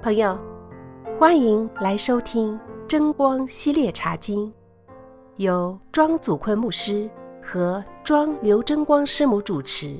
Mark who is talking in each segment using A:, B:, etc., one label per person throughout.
A: 朋友，欢迎来收听真光系列茶经，由庄祖坤牧师和庄刘真光师母主持。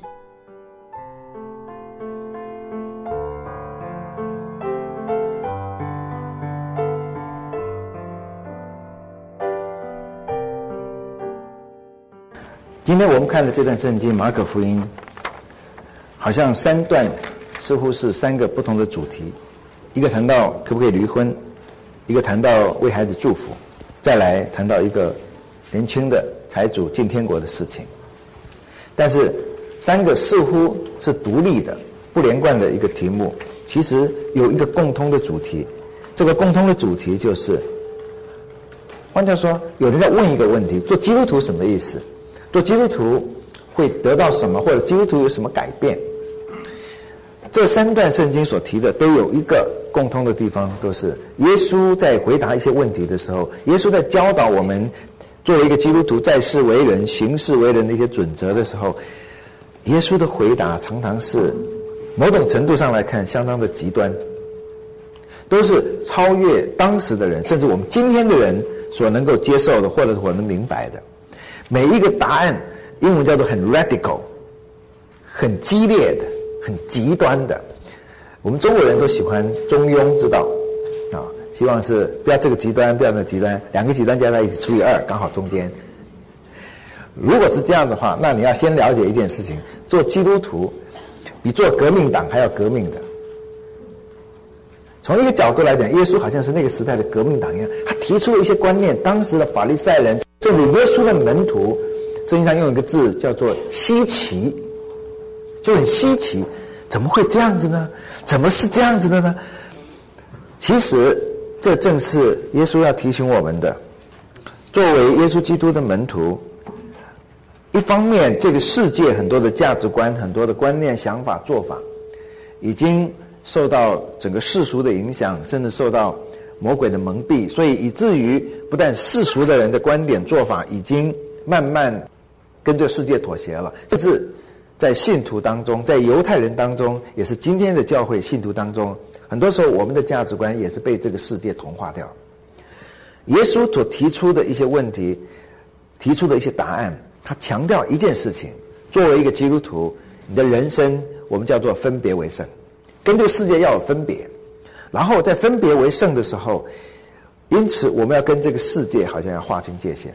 B: 今天我们看的这段圣经马可福音，好像三段似乎是三个不同的主题，一个谈到可不可以离婚，一个谈到为孩子祝福，再来谈到一个年轻的财主进天国的事情。但是三个似乎是独立的不连贯的一个题目，其实有一个共通的主题。这个共通的主题就是，换句话说，有人在问一个问题：做基督徒什么意思？做基督徒会得到什么，或者基督徒有什么改变？这三段圣经所提的都有一个共通的地方，都是耶稣在回答一些问题的时候，耶稣在教导我们作为一个基督徒在世为人、行事为人的一些准则的时候，耶稣的回答常常是某种程度上来看相当的极端，都是超越当时的人，甚至我们今天的人所能够接受的，或者是我能明白的。每一个答案英文叫做很 radical， 很激烈的，很极端的。我们中国人都喜欢中庸之道啊，希望是不要这个极端，不要那个极端，两个极端加在一起除以2，刚好中间。如果是这样的话，那你要先了解一件事情：做基督徒比做革命党还要革命的。从一个角度来讲，耶稣好像是那个时代的革命党一样，他提出了一些观念，当时的法利赛人甚至耶稣的门徒，圣经上用一个字叫做稀奇，就很稀奇，怎么会这样子呢？怎么是这样子的呢？其实这正是耶稣要提醒我们的。作为耶稣基督的门徒，一方面这个世界很多的价值观、很多的观念、想法、做法已经受到整个世俗的影响，甚至受到魔鬼的蒙蔽，所以以至于不但世俗的人的观点做法已经慢慢跟这个世界妥协了，甚至在信徒当中，在犹太人当中，也是今天的教会信徒当中，很多时候我们的价值观也是被这个世界同化掉。耶稣所提出的一些问题，提出的一些答案，他强调一件事情：作为一个基督徒，你的人生我们叫做分别为圣，跟这个世界要有分别。然后在分别为圣的时候，因此我们要跟这个世界好像要划清界限。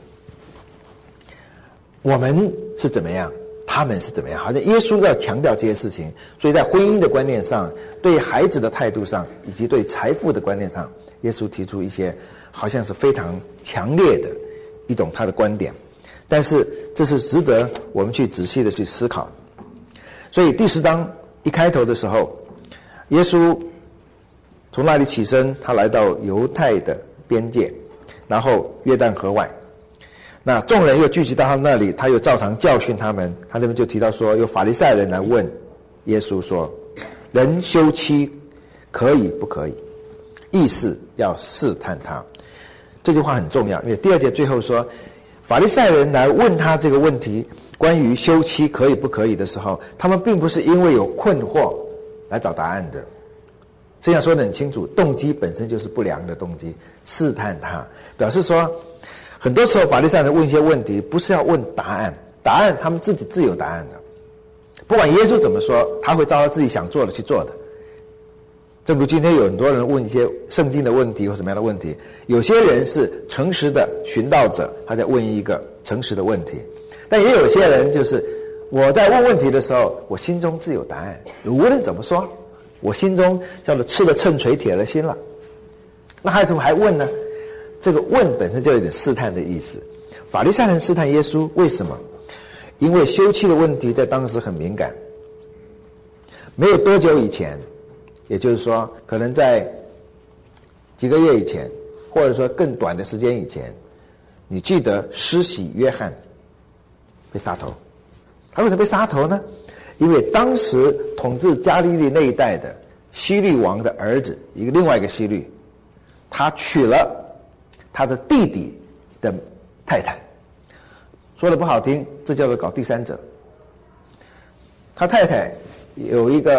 B: 我们是怎么样，他们是怎么样，好像耶稣要强调这些事情。所以在婚姻的观念上，对孩子的态度上，以及对财富的观念上，耶稣提出一些好像是非常强烈的一种他的观点。但是这是值得我们去仔细的去思考。所以第10章一开头的时候，耶稣从那里起身，他来到犹太的边界，然后约旦河外。那众人又聚集到他那里，他又照常教训他们。他那边就提到说，有法利赛人来问耶稣说，人休妻可以不可以？意思要试探他。这句话很重要，因为第2节最后说，法利赛人来问他这个问题，关于休妻可以不可以的时候，他们并不是因为有困惑来找答案的。圣经说得很清楚，动机本身就是不良的动机，试探他，表示说，很多时候法利赛人问一些问题，不是要问答案，答案他们自己自有答案的。不管耶稣怎么说，他会照他自己想做的去做的。正如今天有很多人问一些圣经的问题或什么样的问题，有些人是诚实的寻道者，他在问一个诚实的问题，但也有些人就是我在问问题的时候，我心中自有答案，无论怎么说，我心中叫做吃了秤锤铁了心了。那还怎么还问呢？这个问本身就有点试探的意思。法利赛人试探耶稣，为什么？因为休妻的问题在当时很敏感。没有多久以前，也就是说可能在几个月以前，或者说更短的时间以前，你记得施洗约翰被杀头。他为什么被杀头呢？因为当时统治加利利那一带的希律王的儿子，另外一个希律，他娶了他的弟弟的太太，说的不好听，这叫做搞第三者。他太太有一个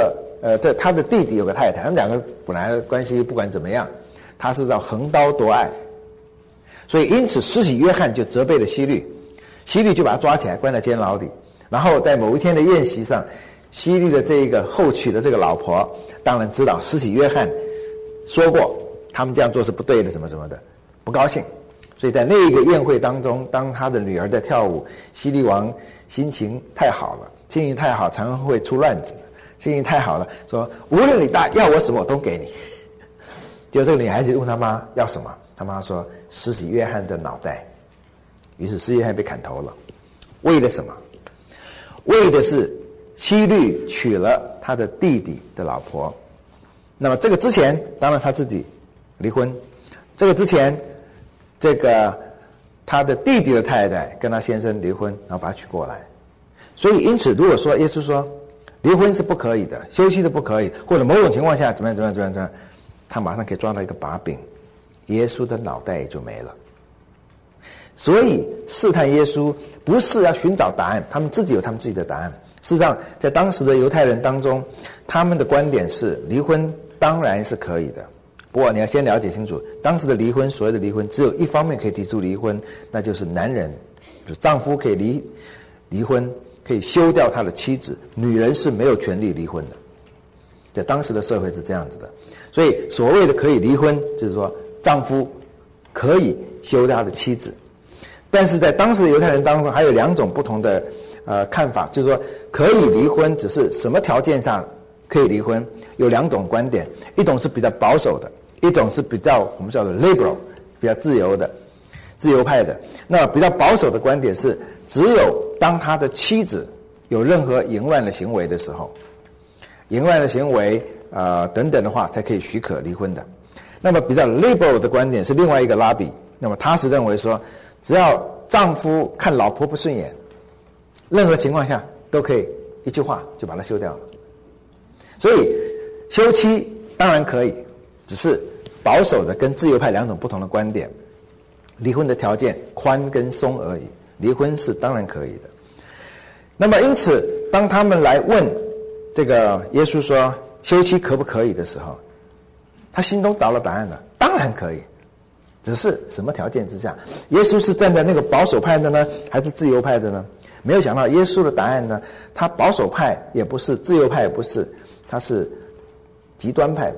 B: 他的弟弟有个太太，他们两个本来的关系不管怎么样，他是要横刀夺爱，所以因此施洗约翰就责备了希律，希律就把他抓起来关在监牢里。然后在某一天的宴席上，希律的这个后娶的这个老婆当然知道施洗约翰说过他们这样做是不对的什么什么的，不高兴。所以在那个宴会当中，当他的女儿在跳舞，希律王心情太好了，心情太好常常会出乱子，心情太好了，说无论你要我什么我都给你。结果这个女孩子问他妈要什么，他妈说施洗约翰的脑袋。于是施洗约翰被砍头了。为了什么？为的是希律娶了他的弟弟的老婆。那么这个之前当然他自己离婚，这个之前这个他的弟弟的太太跟他先生离婚，然后把他娶过来。所以因此如果说耶稣说离婚是不可以的，休妻的不可以，或者某种情况下怎么样，他马上可以抓到一个把柄，耶稣的脑袋也就没了。所以试探耶稣不是要寻找答案，他们自己有他们自己的答案。事实上在当时的犹太人当中，他们的观点是离婚当然是可以的，不过你要先了解清楚，当时的离婚，所谓的离婚只有一方面可以提出离婚，那就是男人，就是丈夫可以离婚，可以休掉他的妻子，女人是没有权利离婚的。在当时的社会是这样子的，所以所谓的可以离婚，就是说丈夫可以休掉他的妻子。但是在当时的犹太人当中，还有两种不同的看法，就是说可以离婚，只是什么条件下可以离婚，有两种观点，一种是比较保守的，一种是比较我们叫做 liberal， 比较自由的，自由派的。那比较保守的观点是，只有当他的妻子有任何淫乱的行为的时候，淫乱的行为等等的话，才可以许可离婚的。那么比较 liberal 的观点是另外一个拉比，那么他是认为说，只要丈夫看老婆不顺眼，任何情况下都可以一句话就把它休掉了。所以休妻当然可以，只是保守的跟自由派两种不同的观点，离婚的条件宽跟松而已，离婚是当然可以的。那么因此当他们来问这个耶稣说休妻可不可以的时候，他心中得了答案了，当然可以，只是什么条件之下。耶稣是站在那个保守派的呢，还是自由派的呢？没有想到耶稣的答案呢，他保守派也不是，自由派也不是，他是极端派的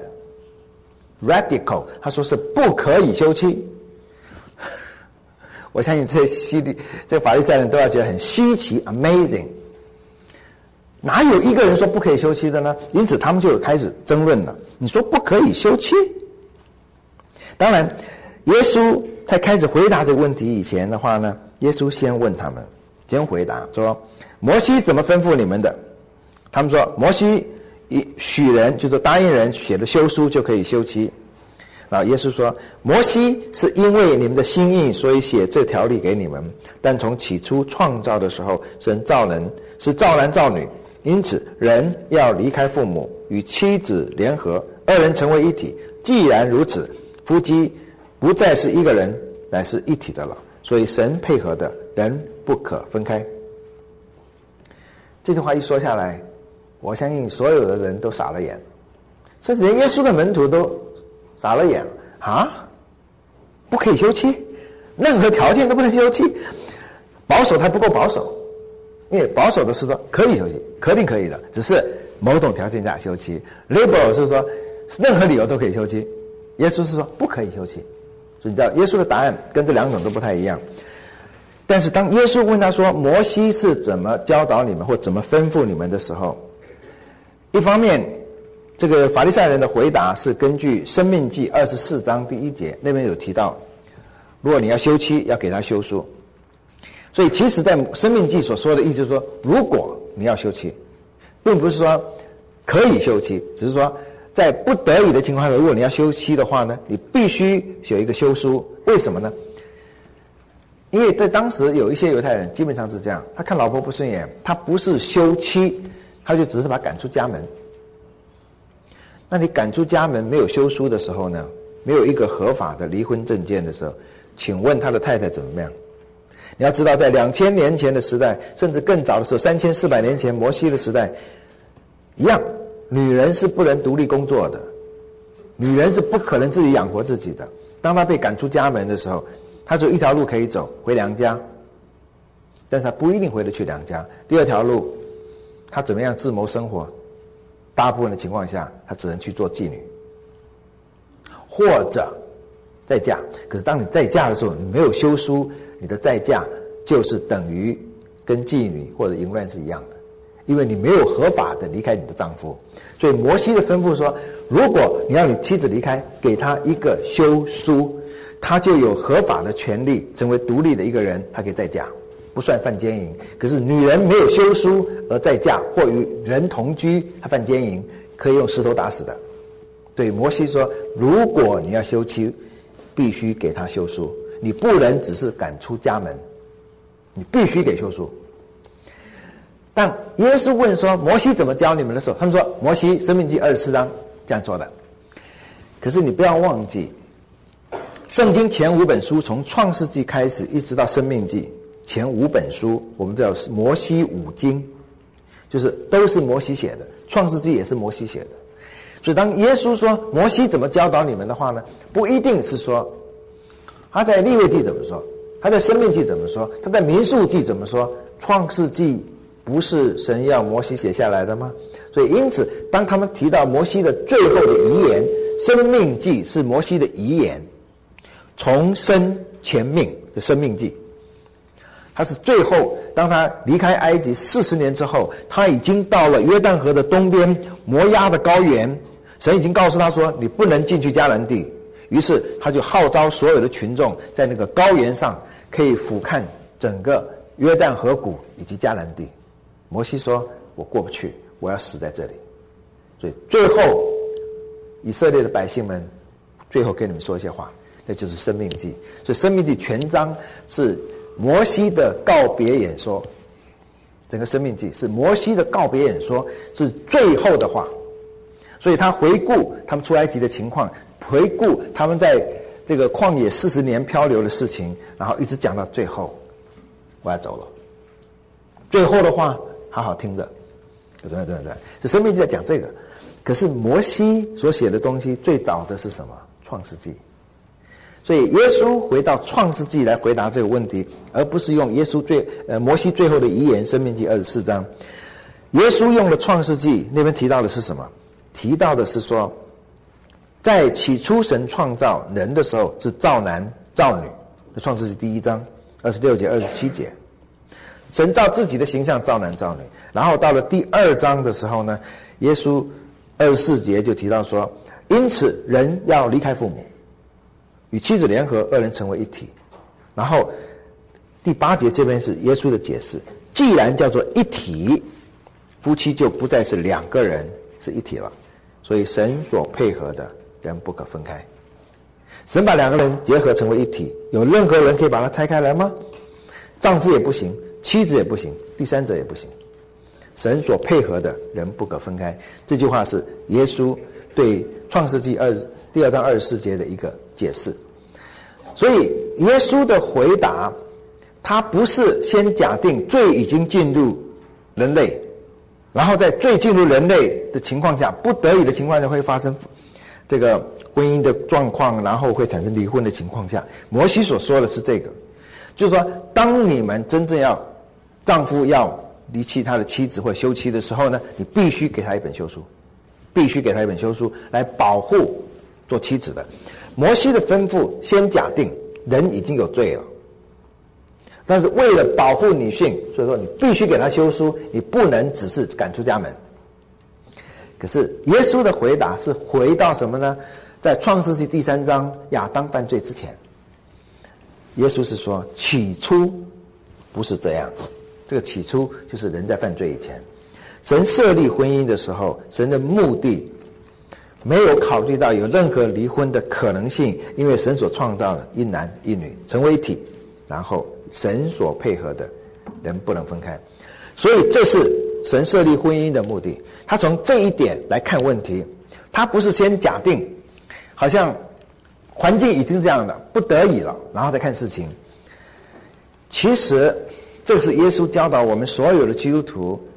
B: radical， 他说是不可以休妻。我相信这法利赛人都要觉得很稀奇 amazing， 哪有一个人说不可以休妻的呢？因此他们就开始争论了，你说不可以休妻？当然耶稣在开始回答这个问题以前的话呢，耶稣先问他们，先回答说摩西怎么吩咐你们的？他们说摩西许人，就是答应人写了休书就可以休妻。然后耶稣说摩西是因为你们的心意所以写这条例给你们，但从起初创造的时候神造人是造男造女，因此人要离开父母与妻子联合，二人成为一体。既然如此，夫妻不再是一个人，乃是一体的了。所以神配合的人不可分开。这句话一说下来，我相信所有的人都傻了眼，甚至连耶稣的门徒都傻了眼了啊！不可以休妻，任何条件都不能休妻。保守还不够保守，因为保守的是说可以休妻，肯定可以的，只是某种条件下休妻。liberal 是说任何理由都可以休妻，耶稣是说不可以休妻。所以你知道耶稣的答案跟这两种都不太一样。但是当耶稣问他说摩西是怎么教导你们或怎么吩咐你们的时候，一方面这个法利赛人的回答是根据申命记24章第1节，那边有提到如果你要休妻要给他休书。所以其实在申命记所说的意思就是说，如果你要休妻，并不是说可以休妻，只是说在不得已的情况下，如果你要休妻的话呢，你必须有一个休书。为什么呢？因为在当时有一些犹太人基本上是这样，他看老婆不顺眼，他不是休妻，他就只是把他赶出家门。那你赶出家门没有休书的时候呢，没有一个合法的离婚证件的时候，请问他的太太怎么样？你要知道在2000年前的时代，甚至更早的时候，3400年前摩西的时代一样， 女人是不能独立工作的，女人是不可能自己养活自己的。当她被赶出家门的时候，她只有一条路可以走，回娘家，但是她不一定回得去娘家。第二条路，她怎么样自谋生活？大部分的情况下，她只能去做妓女，或者再嫁。可是当你再嫁的时候，你没有休书，你的再嫁就是等于跟妓女或者淫乱是一样的，因为你没有合法的离开你的丈夫。所以摩西的吩咐说，如果你要你妻子离开，给她一个休书，她就有合法的权利成为独立的一个人，她可以再嫁，不算犯奸淫。可是女人没有休书而再嫁，或与人同居，她犯奸淫，可以用石头打死的。对，摩西说，如果你要休妻，必须给她休书，你不能只是赶出家门，你必须给休书。但耶稣问说，摩西怎么教你们的时候，他们说摩西申命记24章这样说的。可是你不要忘记，圣经前5本书从创世纪开始一直到申命记前5本书，我们叫摩西五经，就是都是摩西写的，创世纪也是摩西写的。所以当耶稣说摩西怎么教导你们的话呢，不一定是说他在利未记怎么说，他在申命记怎么说，他在民数记怎么说，创世纪不是神要摩西写下来的吗？所以因此当他们提到摩西的最后的遗言，申命记是摩西的遗言，从生前命的申命记，他是最后当他离开埃及40年之后，他已经到了约旦河的东边摩押的高原，神已经告诉他说你不能进去迦南地，于是他就号召所有的群众在那个高原上可以俯瞰整个约旦河谷以及迦南地。摩西说我过不去，我要死在这里。所以最后以色列的百姓们最后跟你们说一些话，那就是申命记。所以申命记全章是摩西的告别演说，整个申命记是摩西的告别演说，是最后的话。所以他回顾他们出埃及的情况，回顾他们在这个旷野40年漂流的事情，然后一直讲到最后，我要走了。最后的话好好听的，对，是申命记在讲这个。可是摩西所写的东西最早的是什么？创世纪。所以耶稣回到创世纪来回答这个问题，而不是用摩西最后的遗言申命记24章。耶稣用了创世纪，那边提到的是什么？提到的是说，在起初神创造人的时候是造男造女，创世纪第1章26节27节，神照自己的形象造男造女。然后到了第2章的时候呢，耶稣24节就提到说，因此人要离开父母，与妻子联合，2人成为一体。然后第8节这边是耶稣的解释，既然叫做一体，夫妻就不再是2个人，是一体了。所以神所配合的人不可分开。神把2个人结合成为一体，有任何人可以把它拆开来吗？丈夫也不行，妻子也不行，第三者也不行。神所配合的人不可分开，这句话是耶稣对创世纪第2章24节的一个解释。所以耶稣的回答，他不是先假定罪已经进入人类，然后在罪进入人类的情况下，不得已的情况下会发生这个婚姻的状况，然后会产生离婚的情况下，摩西所说的是这个，就是说当你们真正要丈夫要离弃他的妻子或休妻的时候呢，你必须给他一本休书，必须给他一本休书来保护做妻子的。摩西的吩咐先假定人已经有罪了，但是为了保护女性，所以说你必须给他休书，你不能只是赶出家门。可是耶稣的回答是回到什么呢？在创世纪第3章亚当犯罪之前，耶稣是说起初不是这样。这个起初就是人在犯罪以前，神设立婚姻的时候，神的目的没有考虑到有任何离婚的可能性，因为神所创造的一男一女成为一体，然后神所配合的人不能分开，所以这是神设立婚姻的目的。他从这一点来看问题，他不是先假定好像环境已经这样的不得已了，然后再看事情。其实这是耶稣教导我们所有的基督徒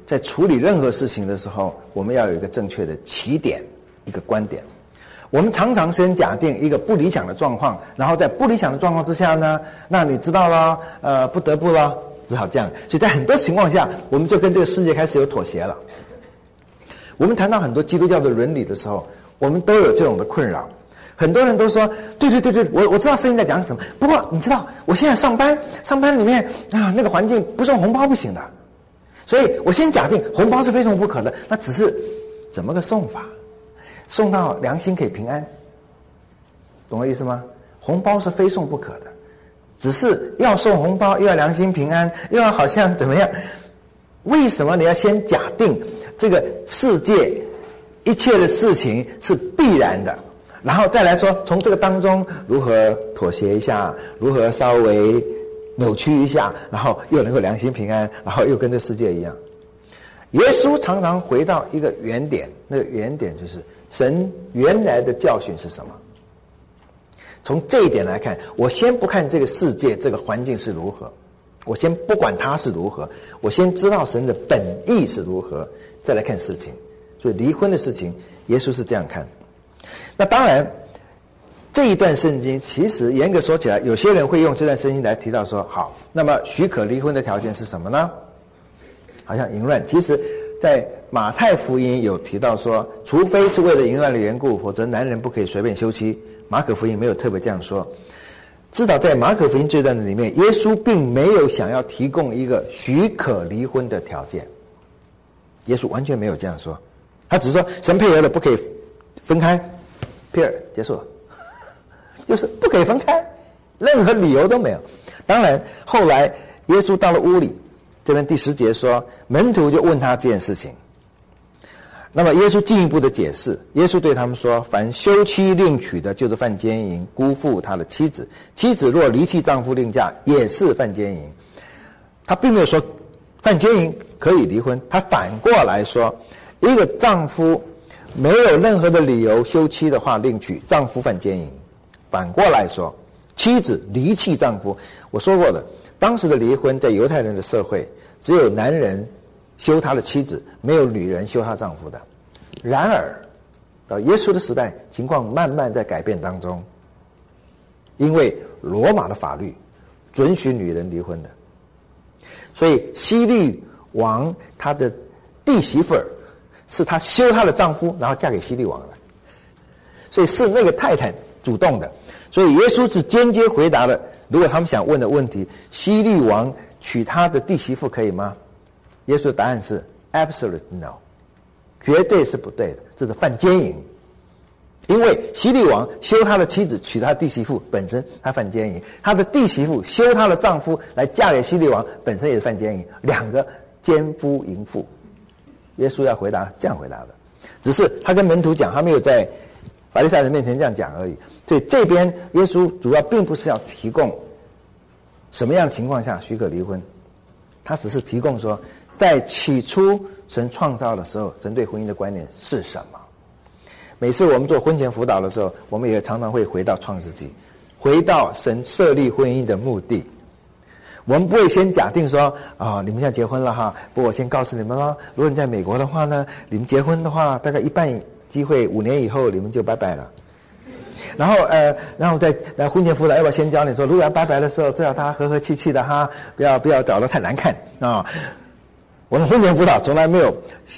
B: 在处理任何事情的时候，我们要有一个正确的起点，一个观点。我们常常先假定一个不理想的状况，然后在不理想的状况之下呢，那你知道了，不得不了，只好这样。所以在很多情况下，我们就跟这个世界开始有妥协了。我们谈到很多基督教的伦理的时候，我们都有这种的困扰。很多人都说，对，我知道圣经在讲什么，不过你知道，我现在上班里面啊，那个环境不送红包不行的，所以我先假定红包是非送不可的，那只是怎么个送法？送到良心可以平安，懂我意思吗？红包是非送不可的，只是要送红包，又要良心平安，又要好像怎么样？为什么你要先假定这个世界一切的事情是必然的，然后再来说从这个当中如何妥协一下，如何稍微扭曲一下，然后又能够良心平安，然后又跟这世界一样？耶稣常常回到一个原点，那个原点就是神原来的教训是什么？从这一点来看，我先不看这个世界这个环境是如何，我先不管它是如何，我先知道神的本意是如何，再来看事情。所以离婚的事情，耶稣是这样看。那当然，这一段圣经其实严格说起来，有些人会用这段圣经来提到说，好，那么许可离婚的条件是什么呢？好像淫乱，其实在马太福音有提到说，除非是为了淫乱的缘故，否则男人不可以随便休妻。马可福音没有特别这样说。至少在马可福音这段里面，耶稣并没有想要提供一个许可离婚的条件，耶稣完全没有这样说，他只是说神配合了不可以分开，片结束了，就是不可以分开，任何理由都没有。当然后来耶稣到了屋里，这边第10节说，门徒就问他这件事情。那么耶稣进一步的解释，耶稣对他们说，凡休妻另娶的，就是犯奸淫，辜负他的妻子；妻子若离弃丈夫另嫁，也是犯奸淫。他并没有说犯奸淫可以离婚，他反过来说，一个丈夫没有任何的理由休妻的话另娶，丈夫犯奸淫。反过来说，妻子离弃丈夫，我说过的，当时的离婚在犹太人的社会，只有男人休他的妻子，没有女人休她丈夫的。然而到耶稣的时代，情况慢慢在改变当中，因为罗马的法律准许女人离婚的，所以希律王他的弟媳妇儿是他休她的丈夫，然后嫁给希律王的，所以是那个太太主动的。所以耶稣是间接回答了如果他们想问的问题，希律王娶他的弟媳妇可以吗？耶稣的答案是 absolute no， 绝对是不对的，这是犯奸淫。因为希律王休他的妻子娶他的弟媳妇，本身他犯奸淫；他的弟媳妇休他的丈夫来嫁给希律王，本身也是犯奸淫，两个奸夫淫妇。耶稣要回答这样回答的，只是他跟门徒讲，他没有在法利赛人面前这样讲而已。所以这边耶稣主要并不是要提供什么样的情况下许可离婚，他只是提供说，在起初神创造的时候，神对婚姻的观念是什么。每次我们做婚前辅导的时候，我们也常常会回到创世纪，回到神设立婚姻的目的。我们不会先假定说，你们现在结婚了哈，不过我先告诉你们了，如果你在美国的话呢，你们结婚的话，大概一半机会5年以后你们就拜拜了。然后在婚前辅导要不要先教你说，如果要拜拜的时候，最好大家和和气气的哈，不要搞得太难看啊。我们婚前辅导从来没有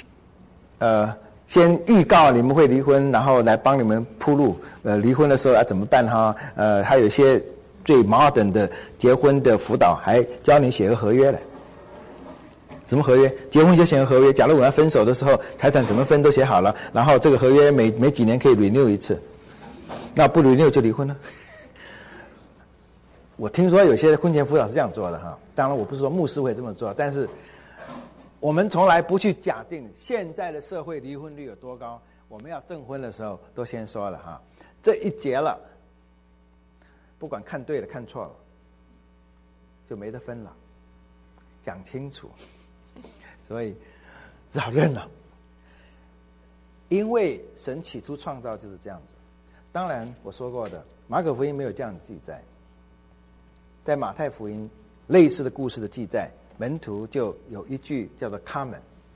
B: 先预告你们会离婚，然后来帮你们铺路，离婚的时候要怎么办哈？还有一些最 modern 的结婚的辅导，还教你写个合约嘞。什么合约？结婚就写个合约，假如我要分手的时候，财产怎么分都写好了，然后这个合约每几年可以 renew 一次，那不 renew 就离婚了。我听说有些婚前辅导是这样做的哈，当然我不是说牧师会这么做，但是我们从来不去假定现在的社会离婚率有多高，我们要证婚的时候都先说了哈，这一结了，不管看对了看错了，就没得分了，讲清楚，所以只好认了。因为神起初创造就是这样子。当然我说过的，马可福音没有这样的记载，在马太福音类似的故事的记载，门徒就有一句叫做 common，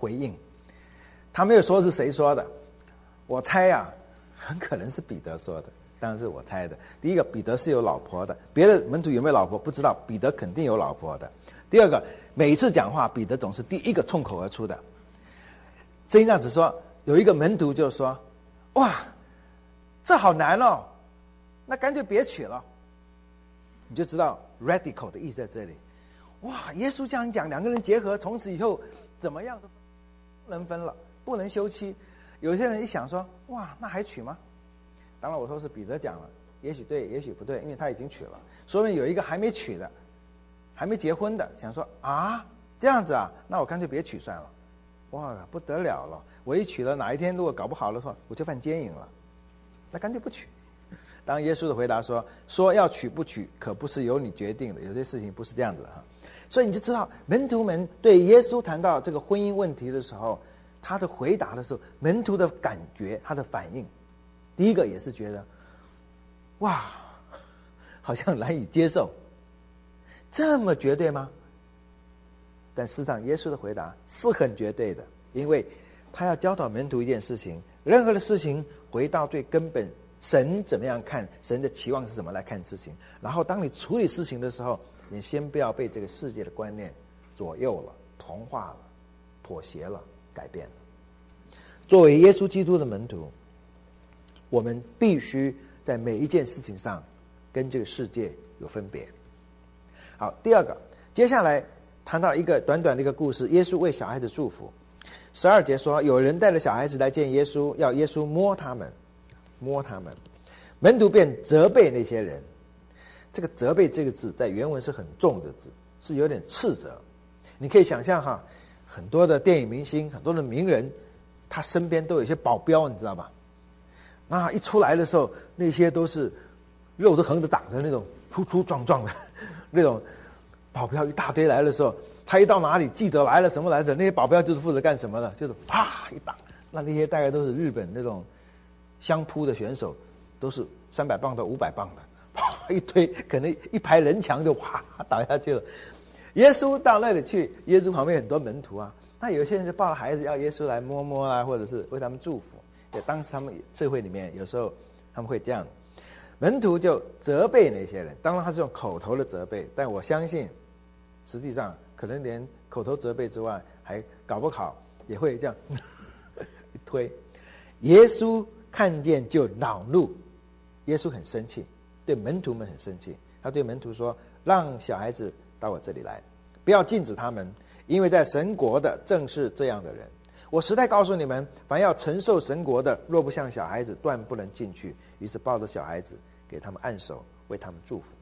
B: 回应。他没有说是谁说的，我猜啊，很可能是彼得说的，当然是我猜的。第一个，彼得是有老婆的，别的门徒有没有老婆不知道，彼得肯定有老婆的。第二个，每一次讲话，彼得总是第一个冲口而出的。圣经上只说有一个门徒就说：“哇，这好难哦，那干脆别娶了。”你就知道 radical 的意思在这里。哇，耶稣这样讲，两个人结合，从此以后怎么样都不能分了，不能休妻。有些人一想说：“哇，那还娶吗？”当然我说是彼得讲了，也许对，也许不对，因为他已经娶了，说明有一个还没娶的，还没结婚的，想说啊，这样子啊，那我干脆别娶算了。哇，不得了了！我一娶了，哪一天如果搞不好的话，我就犯奸淫了，那干脆不娶。当耶稣的回答说要娶不娶，可不是由你决定的，有些事情不是这样子的哈。所以你就知道，门徒们对耶稣谈到这个婚姻问题的时候，他的回答的时候，门徒的感觉，他的反应，第一个也是觉得，哇，好像难以接受，这么绝对吗？但事实上，耶稣的回答是很绝对的，因为他要教导门徒一件事情：任何的事情回到最根本，神怎么样看，神的期望是怎么来看事情。然后，当你处理事情的时候，你先不要被这个世界的观念左右了、同化了、妥协了、改变了。作为耶稣基督的门徒，我们必须在每一件事情上跟这个世界有分别。好，第二个，接下来谈到一个短短的一个故事，耶稣为小孩子祝福。12节说，有人带着小孩子来见耶稣，要耶稣摸他们。门徒便责备那些人。这个责备这个字在原文是很重的字，是有点斥责。你可以想象哈，很多的电影明星，很多的名人，他身边都有一些保镖，你知道吧？那一出来的时候，那些都是肉都横着长的那种粗粗壮壮的那种保镖，一大堆来的时候，他一到哪里，记者来了什么来的，那些保镖就是负责干什么的？就是啪一打。那些大概都是日本那种相扑的选手，都是300磅到500磅的，啪一推，可能一排人墙就哗倒下去了。耶稣到那里去，耶稣旁边很多门徒啊，那有些人就抱着孩子要耶稣来摸摸啊，或者是为他们祝福。当时他们社会里面有时候他们会这样，门徒就责备那些人，当然他是用口头的责备，但我相信实际上可能连口头责备之外，还搞不好也会这样一推。耶稣看见就恼怒，耶稣很生气，对门徒们很生气，他对门徒说：让小孩子到我这里来，不要禁止他们，因为在神国的正是这样的人。我实在告诉你们，凡要承受神国的，若不像小孩子，断不能进去。于是抱着小孩子，给他们按手，为他们祝福。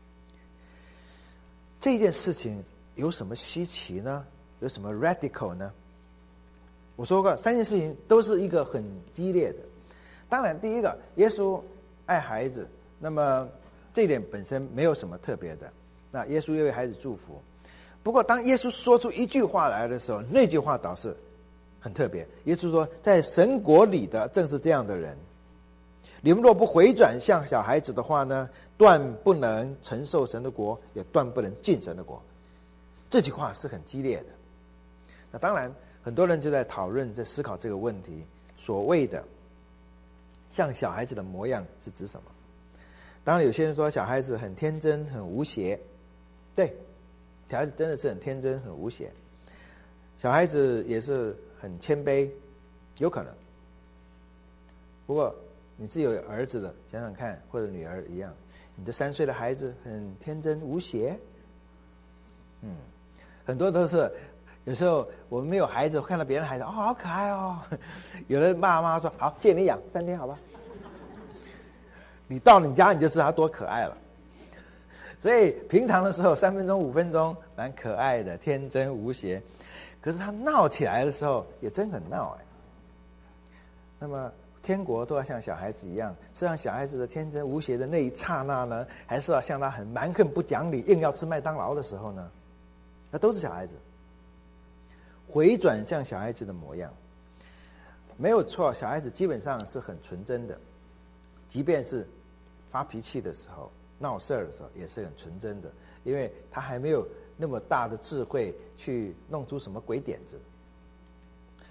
B: 这件事情有什么稀奇呢？有什么 radical 呢？我说过，三件事情都是一个很激烈的。当然，第一个，耶稣爱孩子，那么这一点本身没有什么特别的。那耶稣也为孩子祝福。不过，当耶稣说出一句话来的时候，那句话倒是很特别。耶稣说，在神国里的正是这样的人。你们若不回转像小孩子的话呢，断不能承受神的国，也断不能进神的国。这句话是很激烈的。那当然，很多人就在讨论，在思考这个问题，所谓的像小孩子的模样是指什么？当然有些人说小孩子很天真很无邪，对，小孩子真的是很天真很无邪，小孩子也是很谦卑，有可能。不过你是有儿子的，想想看，或者女儿一样，你这3岁的孩子很天真无邪，很多都是，有时候我们没有孩子，看到别人孩子，哦，好可爱哦。有的爸妈说，好，借你养3天，好吧？你到你家你就知道他多可爱了。所以平常的时候3分钟5分钟蛮可爱的，天真无邪。可是他闹起来的时候也真很闹哎。那么天国都要像小孩子一样，是让小孩子的天真无邪的那一刹那呢，还是要像他很蛮横不讲理，硬要吃麦当劳的时候呢？那都是小孩子。回转向小孩子的模样，没有错，小孩子基本上是很纯真的，即便是发脾气的时候、闹事儿的时候，也是很纯真的，因为他还没有那么大的智慧去弄出什么鬼点子。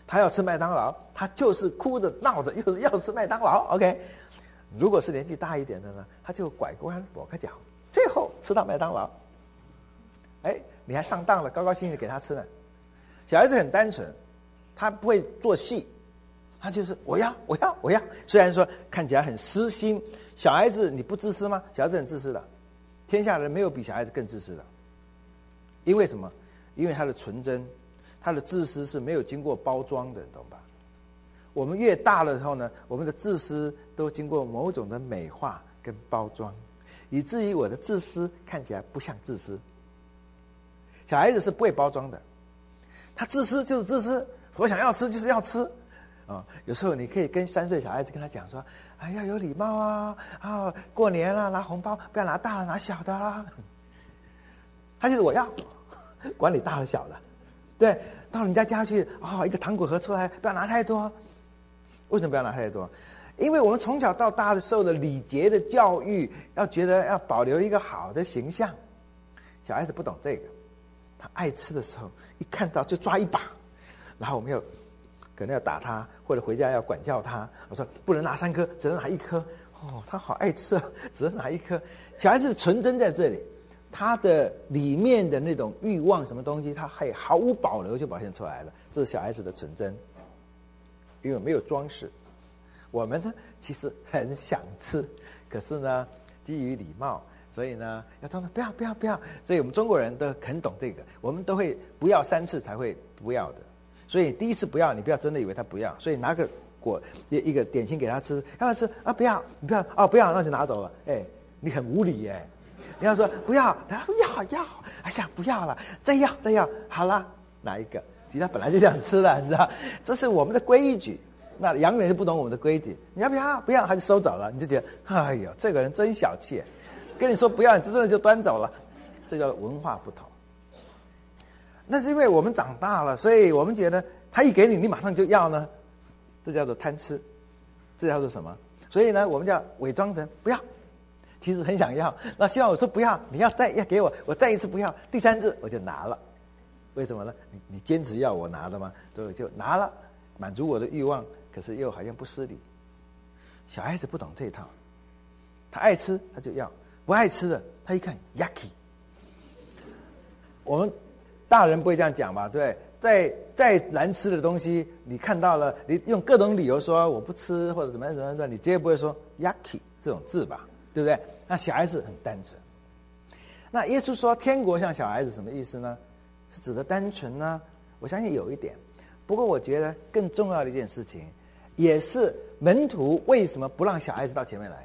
B: 他要吃麦当劳，他就是哭着闹着，又是要吃麦当劳。OK， 如果是年纪大一点的呢，他就拐弯抹个角，最后吃到麦当劳。哎，你还上当了，高高兴兴的给他吃呢。小孩子很单纯，他不会做戏，他就是我要。虽然说看起来很私心，小孩子你不自私吗？小孩子很自私的，天下人没有比小孩子更自私的。因为什么？因为他的纯真，他的自私是没有经过包装的，懂吧？我们越大了之后呢，我们的自私都经过某种的美化跟包装，以至于我的自私看起来不像自私。小孩子是不会包装的，他自私就是自私，我想要吃就是要吃。有时候你可以跟3岁小孩子跟他讲说，哎，要有礼貌啊，过年了拿红包不要拿大的拿小的啦。他就是我要，管你大了小的。对，到人家家去一个糖果盒出来，不要拿太多。为什么不要拿太多？因为我们从小到大的受的礼节的教育，要觉得要保留一个好的形象。小孩子不懂这个，他爱吃的时候一看到就抓一把，然后我们可能要打他，或者回家要管教他。我说不能拿3颗，只能拿1颗。他好爱吃，只能拿1颗。小孩子纯真在这里，他的里面的那种欲望什么东西，他还毫无保留就表现出来了。这是小孩子的纯真，因为没有装饰。我们呢，其实很想吃，可是呢，基于礼貌，所以呢，要装的不要。所以我们中国人都很懂这个，我们都会不要3次才会不要的。所以第1次不要，你不要真的以为他不要，所以拿个一个点心给他吃，要不要吃啊？不要，你不要不要，那就拿走了。哎，你很无理耶！你要说不要，他说要，哎呀不要了，再要，好了，拿一个，其实他本来就想吃了，你知道，这是我们的规矩。那洋人是不懂我们的规矩，你要不要？不要，他就收走了，你就觉得哎呦，这个人真小气，跟你说不要，你真的就端走了，这叫文化不同。那是因为我们长大了，所以我们觉得他一给你，你马上就要呢，这叫做贪吃，这叫做什么？所以呢，我们叫伪装成不要，其实很想要。那希望我说不要，你要给我，我再一次不要，第3次我就拿了。为什么呢？你坚持要我拿的吗？所以我就拿了，满足我的欲望，可是又好像不失礼。小孩子不懂这一套，他爱吃他就要，不爱吃的他一看 yucky。我们大人不会这样讲吧？对，再难吃的东西，你看到了，你用各种理由说我不吃或者怎么样，你绝对不会说 yucky 这种字吧？对不对？那小孩子很单纯。那耶稣说天国像小孩子，什么意思呢？是指的单纯呢？我相信有一点，不过我觉得更重要的一件事情，也是门徒为什么不让小孩子到前面来。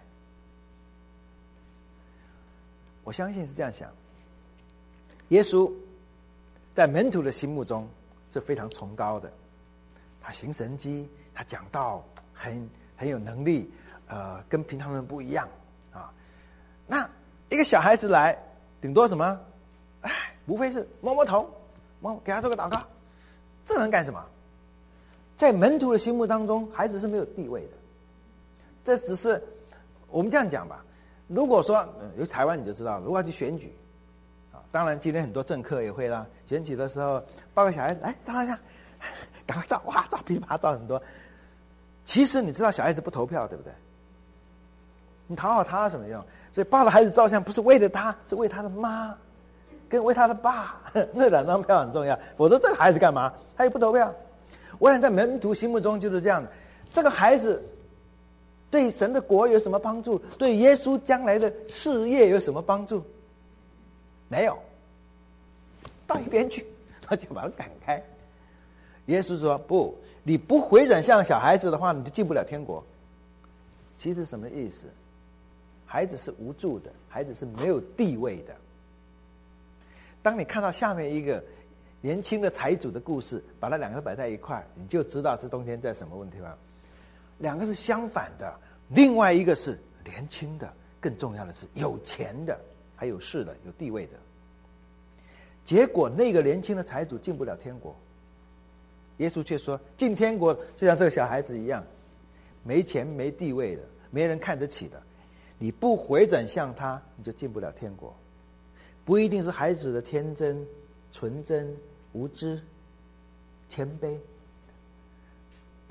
B: 我相信是这样想，耶稣在门徒的心目中是非常崇高的，他行神迹，他讲道很有能力，跟平常人不一样啊。那一个小孩子来，顶多什么？无非是摸摸头，给他做个祷告，这能干什么？在门徒的心目当中，孩子是没有地位的。这只是我们这样讲吧。如果说有台湾你就知道，如果要去选举啊，当然今天很多政客也会啦。选举的时候，抱个小孩子，来照一下，赶快照，哇，照噼里啪啦照很多。其实你知道小孩子不投票，对不对？你讨好他有什么用？所以抱着孩子照相不是为了他，是为他的妈，跟为他的爸，那2张票很重要。否则这个孩子干嘛？他也不投票。我想在门徒心目中就是这样的，这个孩子对神的国有什么帮助？对耶稣将来的事业有什么帮助？没有，到一边去，他就把他赶开。耶稣说：“不，你不回转像小孩子的话，你就进不了天国。”其实什么意思？孩子是无助的，孩子是没有地位的。当你看到下面一个年轻的财主的故事，把那2个摆在一块，你就知道这中间在什么问题吧。2个是相反的，另外一个是年轻的，更重要的是有钱的，还有势的，有地位的。结果那个年轻的财主进不了天国，耶稣却说进天国就像这个小孩子一样，没钱没地位的，没人看得起的，你不回转向他，你就进不了天国。不一定是孩子的天真、纯真、无知、谦卑，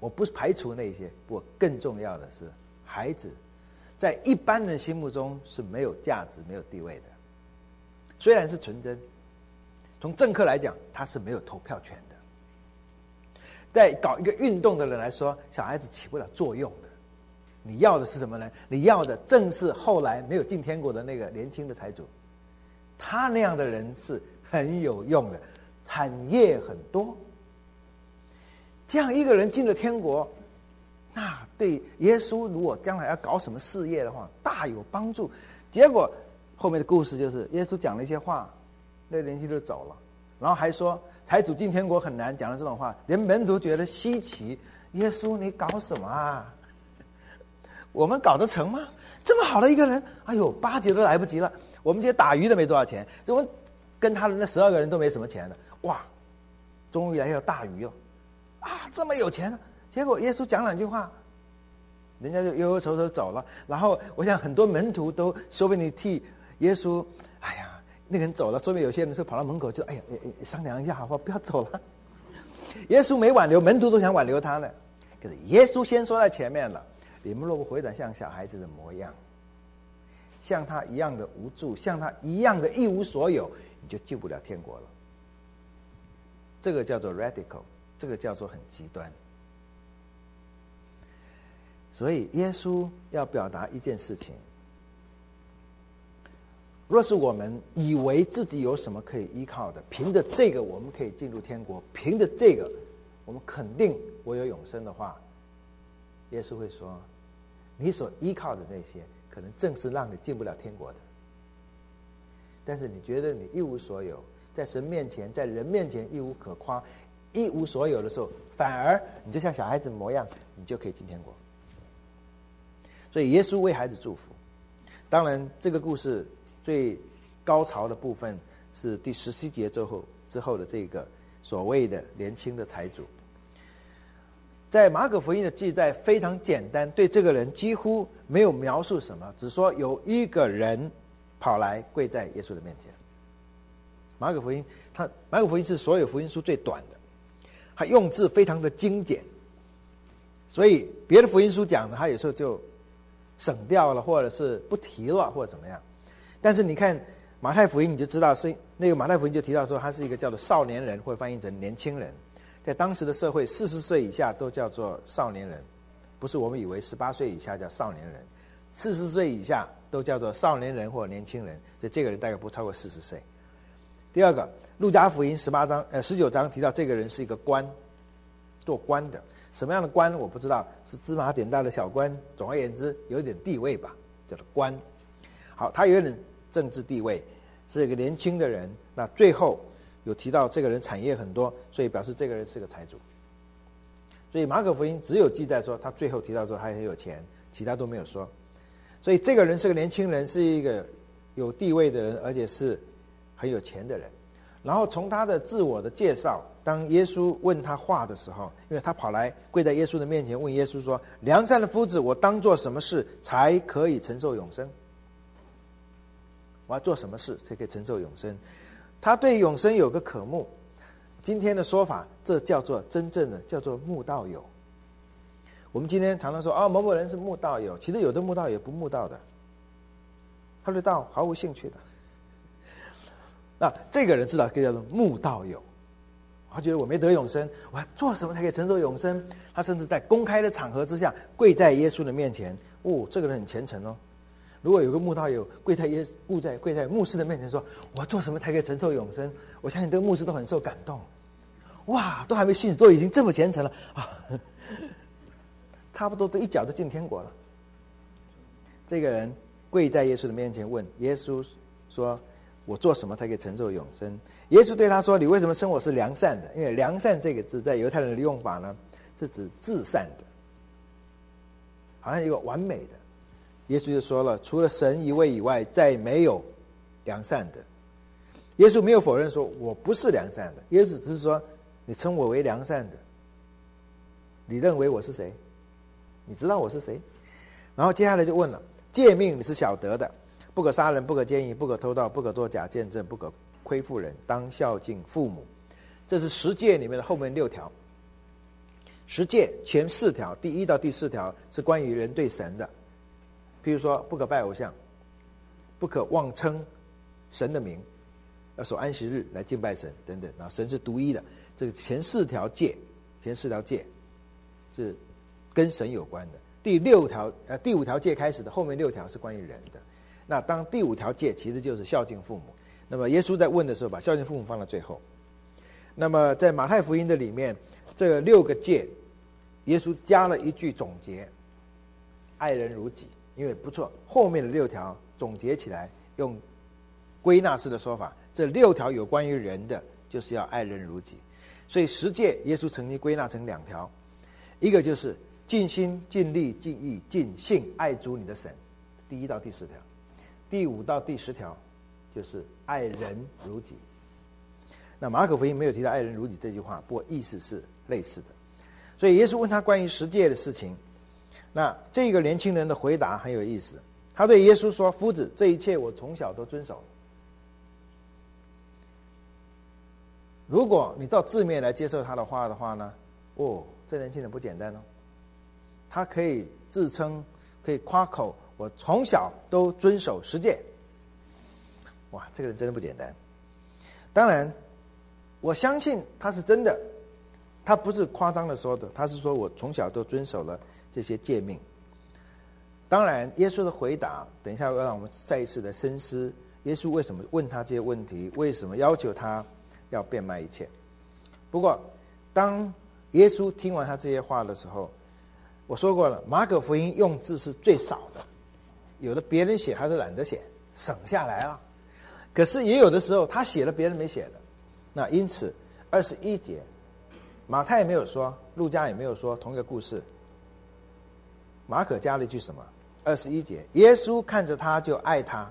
B: 我不排除那些，不过更重要的是，孩子在一般人心目中是没有价值、没有地位的。虽然是纯真，从政客来讲，他是没有投票权的。在搞一个运动的人来说，小孩子起不了作用的。你要的是什么呢？你要的正是后来没有进天国的那个年轻的财主，他那样的人是很有用的，产业很多。这样一个人进了天国，那对耶稣如果将来要搞什么事业的话，大有帮助。结果后面的故事就是耶稣讲了一些话，那年轻人就走了，然后还说财主进天国很难，讲了这种话，连门徒觉得稀奇。耶稣你搞什么啊？我们搞得成吗？这么好的一个人，哎呦，8节都来不及了。我们这些打鱼的没多少钱，怎么跟他的那12个人都没什么钱了？哇，终于来要大鱼了啊！这么有钱呢？结果耶稣讲2句话，人家就忧忧愁愁走了。然后我想很多门徒都说不定替耶稣，哎呀，那个人走了，说明有些人是跑到门口就哎呀商量一下好不好？不要走了。耶稣没挽留，门徒都想挽留他呢。可是耶稣先说在前面了。你们若不回转像小孩子的模样，像他一样的无助，像他一样的一无所有，你就进不了天国了。这个叫做 radical， 这个叫做很极端。所以耶稣要表达一件事情，若是我们以为自己有什么可以依靠的，凭着这个我们可以进入天国，凭着这个我们肯定我有永生的话，耶稣会说，你所依靠的那些可能正是让你进不了天国的。但是你觉得你一无所有，在神面前在人面前一无可夸，一无所有的时候，反而你就像小孩子模样，你就可以进天国。所以耶稣为孩子祝福。当然这个故事最高潮的部分是第17节之后的这个所谓的年轻的财主。在马可福音的记载非常简单，对这个人几乎没有描述什么，只说有一个人跑来跪在耶稣的面前。马可福音是所有福音书最短的，它用字非常的精简，所以别的福音书讲的他有时候就省掉了，或者是不提了，或者怎么样。但是你看马太福音，你就知道是那个马太福音就提到说他是一个叫做少年人，或者翻译成年轻人。在当时的社会，40岁以下都叫做少年人，不是我们以为18岁以下叫少年人，40岁以下都叫做少年人或年轻人，所以这个人大概不超过40岁。第二个，路加福音19章提到这个人是一个官，做官的，什么样的官我不知道，是芝麻点大的小官，总而言之有一点地位吧，叫做官。好，他有点政治地位，是一个年轻的人。那最后有提到这个人产业很多，所以表示这个人是个财主。所以马可福音只有记载说他最后提到说他很有钱，其他都没有说。所以这个人是个年轻人，是一个有地位的人，而且是很有钱的人。然后从他的自我的介绍，当耶稣问他话的时候，因为他跑来跪在耶稣的面前问耶稣说，良善的夫子，我当做什么事才可以承受永生？我要做什么事才可以承受永生？他对永生有个渴慕，今天的说法，这叫做真正的叫做慕道友。我们今天常常说某某人是慕道友，其实有的慕道友不慕道的，他对道毫无兴趣的。那这个人知道这叫做慕道友，他觉得我没得永生，我要做什么才可以承受永生？他甚至在公开的场合之下跪在耶稣的面前，这个人很虔诚哦。如果有个慕道友跪在牧师的面前说，我要做什么才可以承受永生？我相信这个牧师都很受感动。哇，都还没信，都已经这么虔诚了啊，差不多都一脚就进天国了。这个人跪在耶稣的面前问耶稣说，我做什么才可以承受永生？耶稣对他说，你为什么称我是良善的？因为良善这个字在犹太人的用法呢，是指至善的，好像一个完美的。耶稣就说了，除了神一位以外，再没有良善的。耶稣没有否认说我不是良善的，耶稣只是说你称我为良善的，你认为我是谁？你知道我是谁？然后接下来就问了，诫命你是晓得的，不可杀人，不可奸淫，不可偷盗，不可作假见证，不可亏负人，当孝敬父母。这是10诫里面的后面6条。 十诫前4条，第1到第4条是关于人对神的，譬如说不可拜偶像，不可妄称神的名，要守安息日来敬拜神等等。然后神是独一的，这个前4条诫是跟神有关的。第5条诫开始的后面6条是关于人的。那当第5条诫其实就是孝敬父母。那么耶稣在问的时候把孝敬父母放到最后。那么在马太福音的里面，这6个诫耶稣加了一句总结，爱人如己。因为不错，后面的6条总结起来用归纳式的说法，这6条有关于人的就是要爱人如己。所以10诫耶稣曾经归纳成2条，一个就是尽心尽力尽意尽性爱主你的神，第1到第4条。第5到第10条就是爱人如己。那马可福音没有提到爱人如己这句话，不过意思是类似的。所以耶稣问他关于10诫的事情，那这个年轻人的回答很有意思。他对耶稣说：夫子，这一切我从小都遵守了。如果你照字面来接受他的话呢，这年轻人不简单哦。他可以自称，可以夸口，我从小都遵守10诫。哇，这个人真的不简单。当然我相信他是真的，他不是夸张的说的，他是说我从小都遵守了这些诫命。当然耶稣的回答等一下要让我们再一次的深思，耶稣为什么问他这些问题，为什么要求他要变卖一切。不过当耶稣听完他这些话的时候，我说过了，马可福音用字是最少的，有的别人写他都懒得写，省下来了。可是也有的时候他写了别人没写的。那因此21节马太也没有说，路加也没有说同一个故事，马可加了一句什么？21节耶稣看着他就爱他。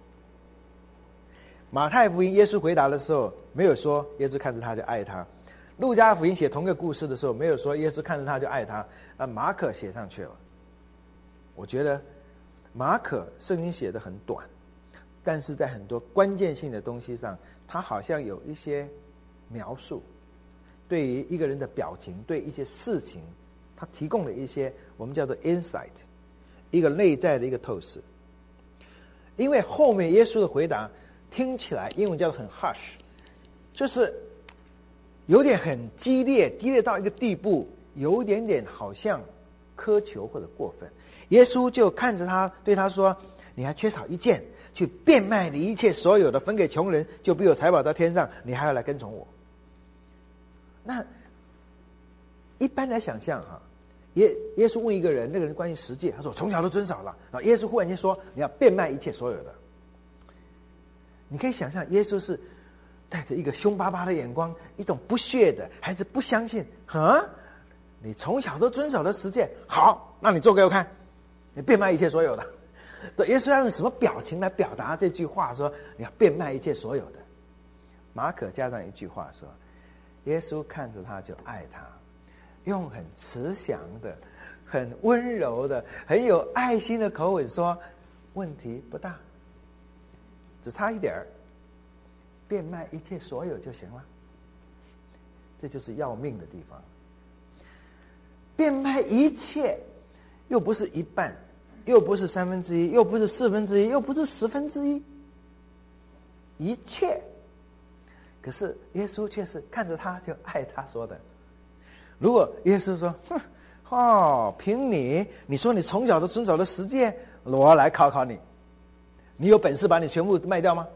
B: 马太福音耶稣回答的时候没有说耶稣看着他就爱他，路加福音写同一个故事的时候没有说耶稣看着他就爱他，马可写上去了。我觉得马可圣经写得很短，但是在很多关键性的东西上他好像有一些描述，对于一个人的表情，对一些事情他提供了一些我们叫做 insight， 一个内在的一个透视。因为后面耶稣的回答听起来英文叫做很 harsh， 就是有点很激烈到一个地步，有一点点好像苛求或者过分。耶稣就看着他对他说，你还缺少一件，去变卖你一切所有的分给穷人，就必有财宝在天上，你还要来跟从我。那一般来想象耶稣问一个人，那个人关于10诫，他说我从小都遵守了，然后耶稣忽然间说你要变卖一切所有的。你可以想象耶稣是带着一个凶巴巴的眼光，一种不屑的，还是不相信你从小都遵守了10诫，好，那你做给我看，你变卖一切所有的。对，耶稣要用什么表情来表达这句话，说你要变卖一切所有的？马可加上一句话说，耶稣看着他就爱他，用很慈祥的、很温柔的、很有爱心的口吻说，问题不大，只差一点儿，变卖一切所有就行了。这就是要命的地方。变卖一切，又不是一半，又不是1/3，又不是1/4，又不是1/10，一切。可是耶稣却是看着他就爱他说的。如果耶稣说凭你说你从小都遵守了10诫，我来考考你，你有本事把你全部卖掉吗？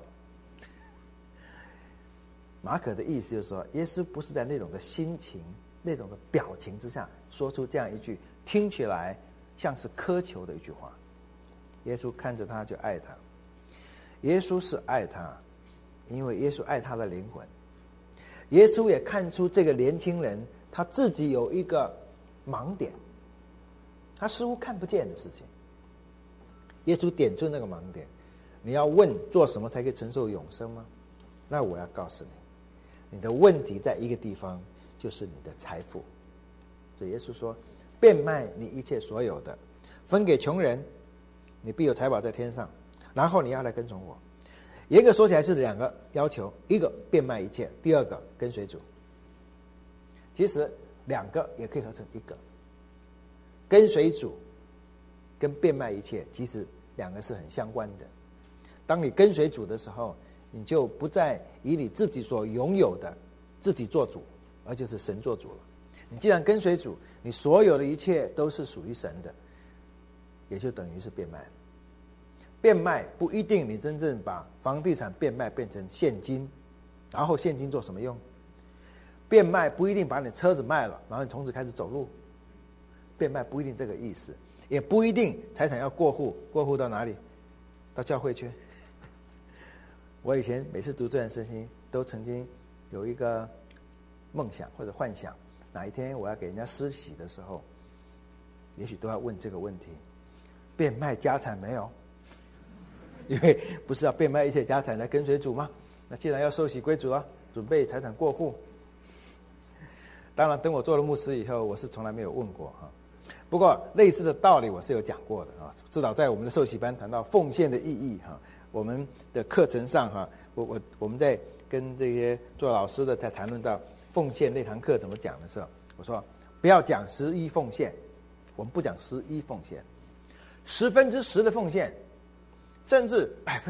B: 马可的意思就是说，耶稣不是在那种的心情、那种的表情之下说出这样一句听起来像是苛求的一句话。耶稣看着他就爱他，耶稣是爱他，因为耶稣爱他的灵魂。耶稣也看出这个年轻人他自己有一个盲点，他似乎看不见的事情。耶稣点出那个盲点，你要问做什么才可以承受永生吗？那我要告诉你，你的问题在一个地方，就是你的财富。所以耶稣说，变卖你一切所有的，分给穷人，你必有财宝在天上，然后你要来跟从我。严格说起来是2个要求，一个变卖一切，第2个跟随主。其实两个也可以合成一个。跟随主跟变卖一切其实两个是很相关的。当你跟随主的时候，你就不再以你自己所拥有的自己做主，而就是神做主了。你既然跟随主，你所有的一切都是属于神的，也就等于是变卖了。变卖不一定你真正把房地产变卖变成现金，然后现金做什么用？变卖不一定把你车子卖了，然后你从此开始走路。变卖不一定这个意思，也不一定财产要过户，过户到哪里？到教会去。我以前每次读这段圣经，都曾经有一个梦想或者幻想，哪一天我要给人家施洗的时候，也许都要问这个问题：变卖家产没有？因为不是要变卖一切家产来跟随主吗？那既然要受洗归主了，准备财产过户。当然，等我做了牧师以后，我是从来没有问过哈。不过类似的道理我是有讲过的啊，至少在我们的受洗班谈到奉献的意义哈，我们的课程上哈，我们在跟这些做老师的在谈论到奉献那堂课怎么讲的时候，我说不要讲11奉献，我们不讲11奉献，10%的奉献，甚至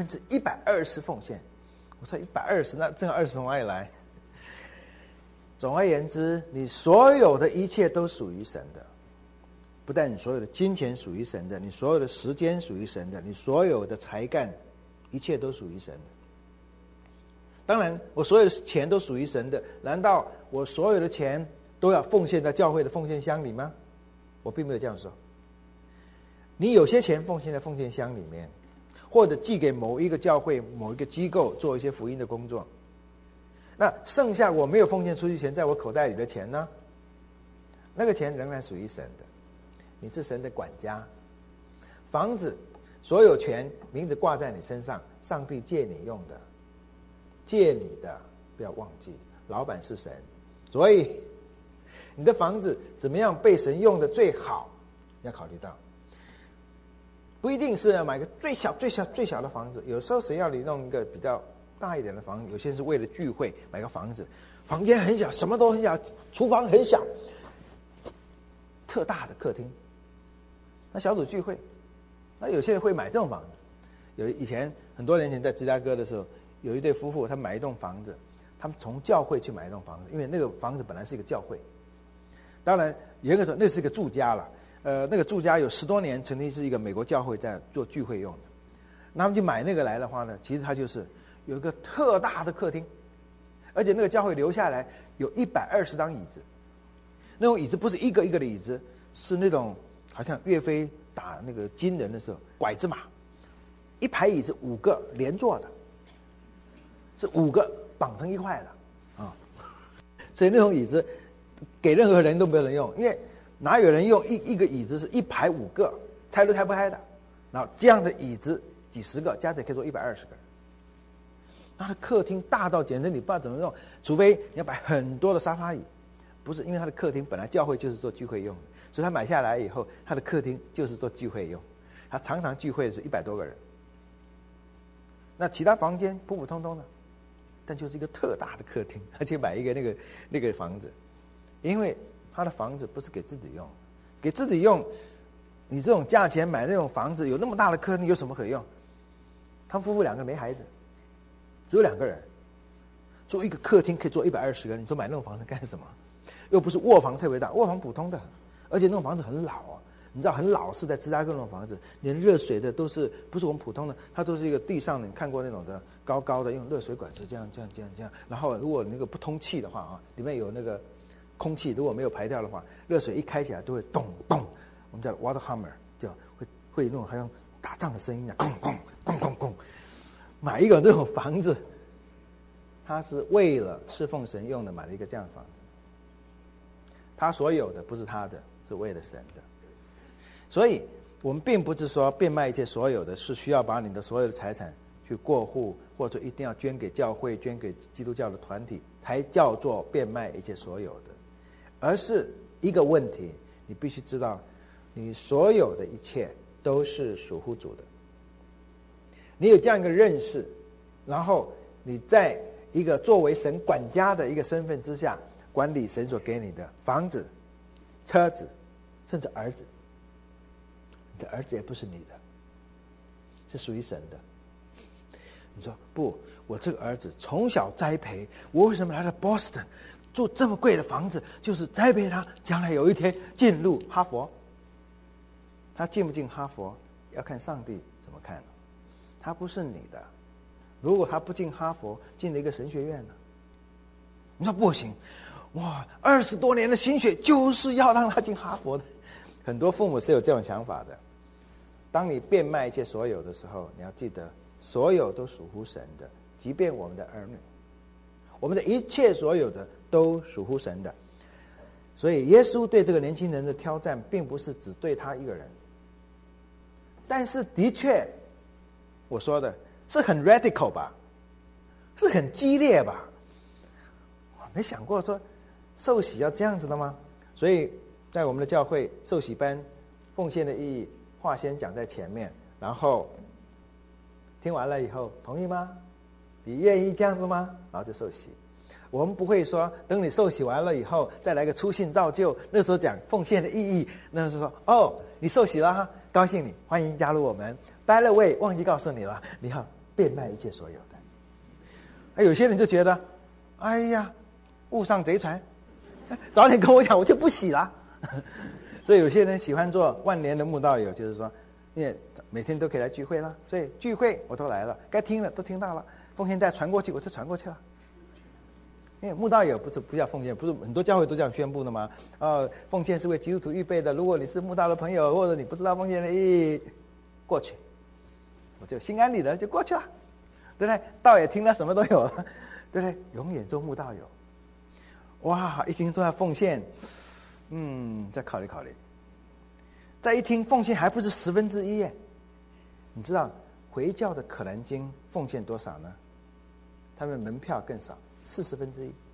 B: 120%奉献。我说120，那这个20从哪里来？总而言之，你所有的一切都属于神的。不但你所有的金钱属于神的，你所有的时间属于神的，你所有的才干，一切都属于神的。当然，我所有的钱都属于神的，难道我所有的钱都要奉献在教会的奉献箱里吗？我并没有这样说。你有些钱奉献在奉献箱里面，或者寄给某一个教会、某一个机构做一些福音的工作。那剩下我没有奉献出去钱，在我口袋里的钱呢？那个钱仍然属于神的。你是神的管家，房子所有权名字挂在你身上，上帝借你用的，借你的，不要忘记，老板是神，所以你的房子怎么样被神用的最好，要考虑到，不一定是要买个最小的房子，有时候神要你弄一个比较大一点的房子，有些是为了聚会买个房子，房间很小，什么都很小，厨房很小，特大的客厅。那小组聚会，那有些人会买这种房子。以前很多年前在芝加哥的时候，有一对夫妇，他买一栋房子，他们从教会去买一栋房子，因为那个房子本来是一个教会。当然，严格说那是一个住家了。那个住家有10多年曾经是一个美国教会在做聚会用的。那他们去买那个来的话呢，其实它就是有一个特大的客厅，而且那个教会留下来有120张椅子，那种椅子不是一个一个的椅子，是那种。好像岳飞打那个金人的时候，拐子马，一排椅子5个连坐的，是5个绑成一块的啊，所以那种椅子给任何人都没有人用，因为哪有人用一个椅子是一排5个，拆都拆不开的。然后这样的椅子几十个，加起来可以坐120个人。那的客厅大到简直你不知道怎么用，除非你要摆很多的沙发椅，不是因为他的客厅本来教会就是做聚会用的。所以他买下来以后，他的客厅就是做聚会用，他常常聚会是100多个人。那其他房间普普通通的，但就是一个特大的客厅，而且买一个那个房子，因为他的房子不是给自己用，给自己用，你这种价钱买那种房子，有那么大的客厅有什么可用？他们夫妇2个没孩子，只有2个人，住一个客厅可以坐120个人，你说买那种房子干什么？又不是卧房特别大，卧房普通的。而且那种房子很老啊，你知道很老是在芝加哥那种房子，连热水的都是不是我们普通的，它都是一个地上的，你看过那种的高高的，用热水管是这样，然后如果那个不通气的话啊，里面有那个空气如果没有排掉的话，热水一开起来都会咚咚，我们叫 water hammer， 就会那种好像打仗的声音啊，咣咣咣咣咣。买一个这种房子，他是为了侍奉神用的，买了一个这样的房子，他所有的不是他的。是为了神的，所以我们并不是说变卖一切所有的，是需要把你的所有的财产去过户，或者一定要捐给教会、捐给基督教的团体，才叫做变卖一切所有的，而是一个问题，你必须知道，你所有的一切都是属乎主的。你有这样一个认识，然后你在一个作为神管家的一个身份之下， 管理神所给你的房子、车子，甚至儿子。你的儿子也不是你的，是属于神的。你说不，我这个儿子从小栽培，我为什么来到 Boston 住这么贵的房子？就是栽培他将来有一天进入哈佛。他进不进哈佛，要看上帝怎么看。他不是你的。如果他不进哈佛，进了一个神学院呢？你说不行，哇，20多年的心血就是要让他进哈佛的。很多父母是有这种想法的。当你变卖一切所有的时候，你要记得，所有都属乎神的，即便我们的儿女，我们的一切所有的都属乎神的。所以耶稣对这个年轻人的挑战，并不是只对他一个人，但是的确，我说的是很 radical 吧，是很激烈吧。我没想过说受洗要这样子的吗？所以在我们的教会受洗班，奉献的意义话先讲在前面，然后听完了以后，同意吗？你愿意这样子吗？然后就受洗。我们不会说等你受洗完了以后再来个初信造就，那时候讲奉献的意义，那时候说哦，你受洗了哈，高兴你，欢迎加入我们。By the way， 忘记告诉你了，你要变卖一切所有的。有些人就觉得，哎呀，误上贼船，早点跟我讲，我就不洗了。所以有些人喜欢做万年的慕道友，就是说，因为每天都可以来聚会了，所以聚会我都来了，该听的都听到了，奉献带传过去我就传过去了。因为慕道友不叫奉献，不是很多教会都这样宣布的吗？奉献是为基督徒预备的。如果你是慕道的朋友，或者你不知道奉献的意义，过去，我就心安理得就过去了，对不对？道也听了，什么都有了，对不对？永远做慕道友。哇，一听说要奉献，再考虑考虑。再一听奉献还不是1/10耶？你知道回教的可兰经奉献多少呢？他们门票更少。1/40。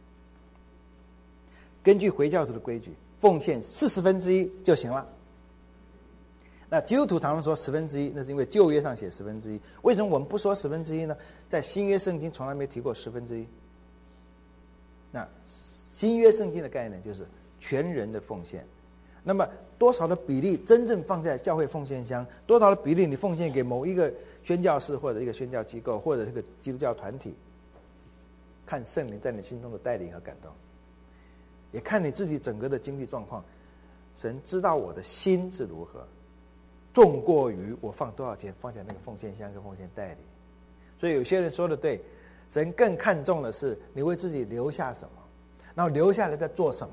B: 根据回教徒的规矩，奉献1/40就行了。那基督徒常常说1/10，那是因为旧约上写1/10。为什么我们不说1/10呢？在新约圣经从来没提过1/10。那新约圣经的概念就是全人的奉献。那么多少的比例真正放在教会奉献箱？多少的比例你奉献给某一个宣教士或者一个宣教机构或者这个基督教团体？看圣灵在你心中的带领和感动，也看你自己整个的经济状况。神知道我的心是如何，重过于我放多少钱放在那个奉献箱跟奉献袋里。所以有些人说的对，神更看重的是你为自己留下什么，然后留下来在做什么。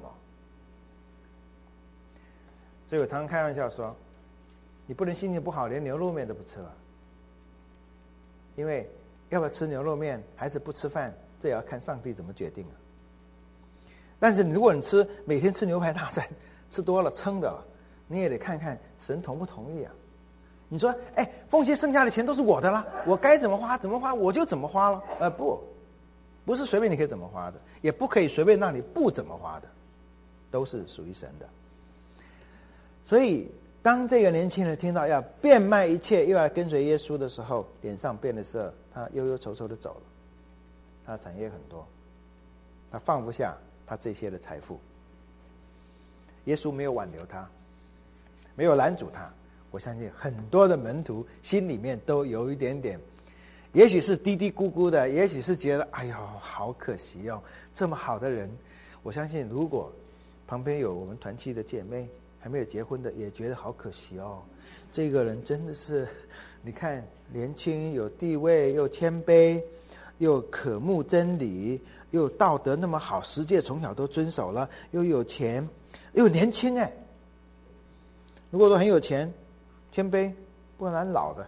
B: 所以我常常开玩笑说，你不能心情不好连牛肉面都不吃了，因为要不要吃牛肉面还是不吃饭，这也要看上帝怎么决定啊。但是如果你每天吃牛排大餐，吃多了撑的了，你也得看看神同不同意啊。你说奉献剩下的钱都是我的了，我该怎么花怎么花，我就怎么花了。不是随便你可以怎么花的，也不可以随便让你不怎么花的，都是属于神的。所以当这个年轻人听到要变卖一切又要跟随耶稣的时候，脸上变了色，他忧忧愁愁的走了。他的产业很多，他放不下他这些的财富。耶稣没有挽留他，没有拦阻他。我相信很多的门徒心里面都有一点点，也许是嘀嘀咕咕的，也许是觉得哎呦好可惜哦，这么好的人。我相信如果旁边有我们团契的姐妹还没有结婚的，也觉得好可惜哦，这个人真的是，你看年轻有地位又谦卑，又渴慕真理，又道德那么好，十诫从小都遵守了，又有钱，又年轻如果说很有钱，谦卑，不然老的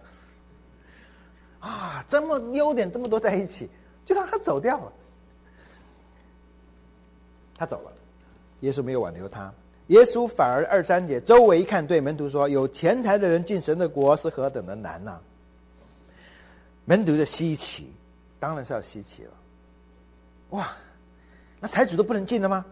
B: 这么优点这么多在一起，就让他走掉了。他走了，耶稣没有挽留他，耶稣反而23节周围一看，对门徒说：有钱财的人进神的国是何等的难啊！门徒的稀奇，当然是要稀奇了。哇，那财主都不能进了吗？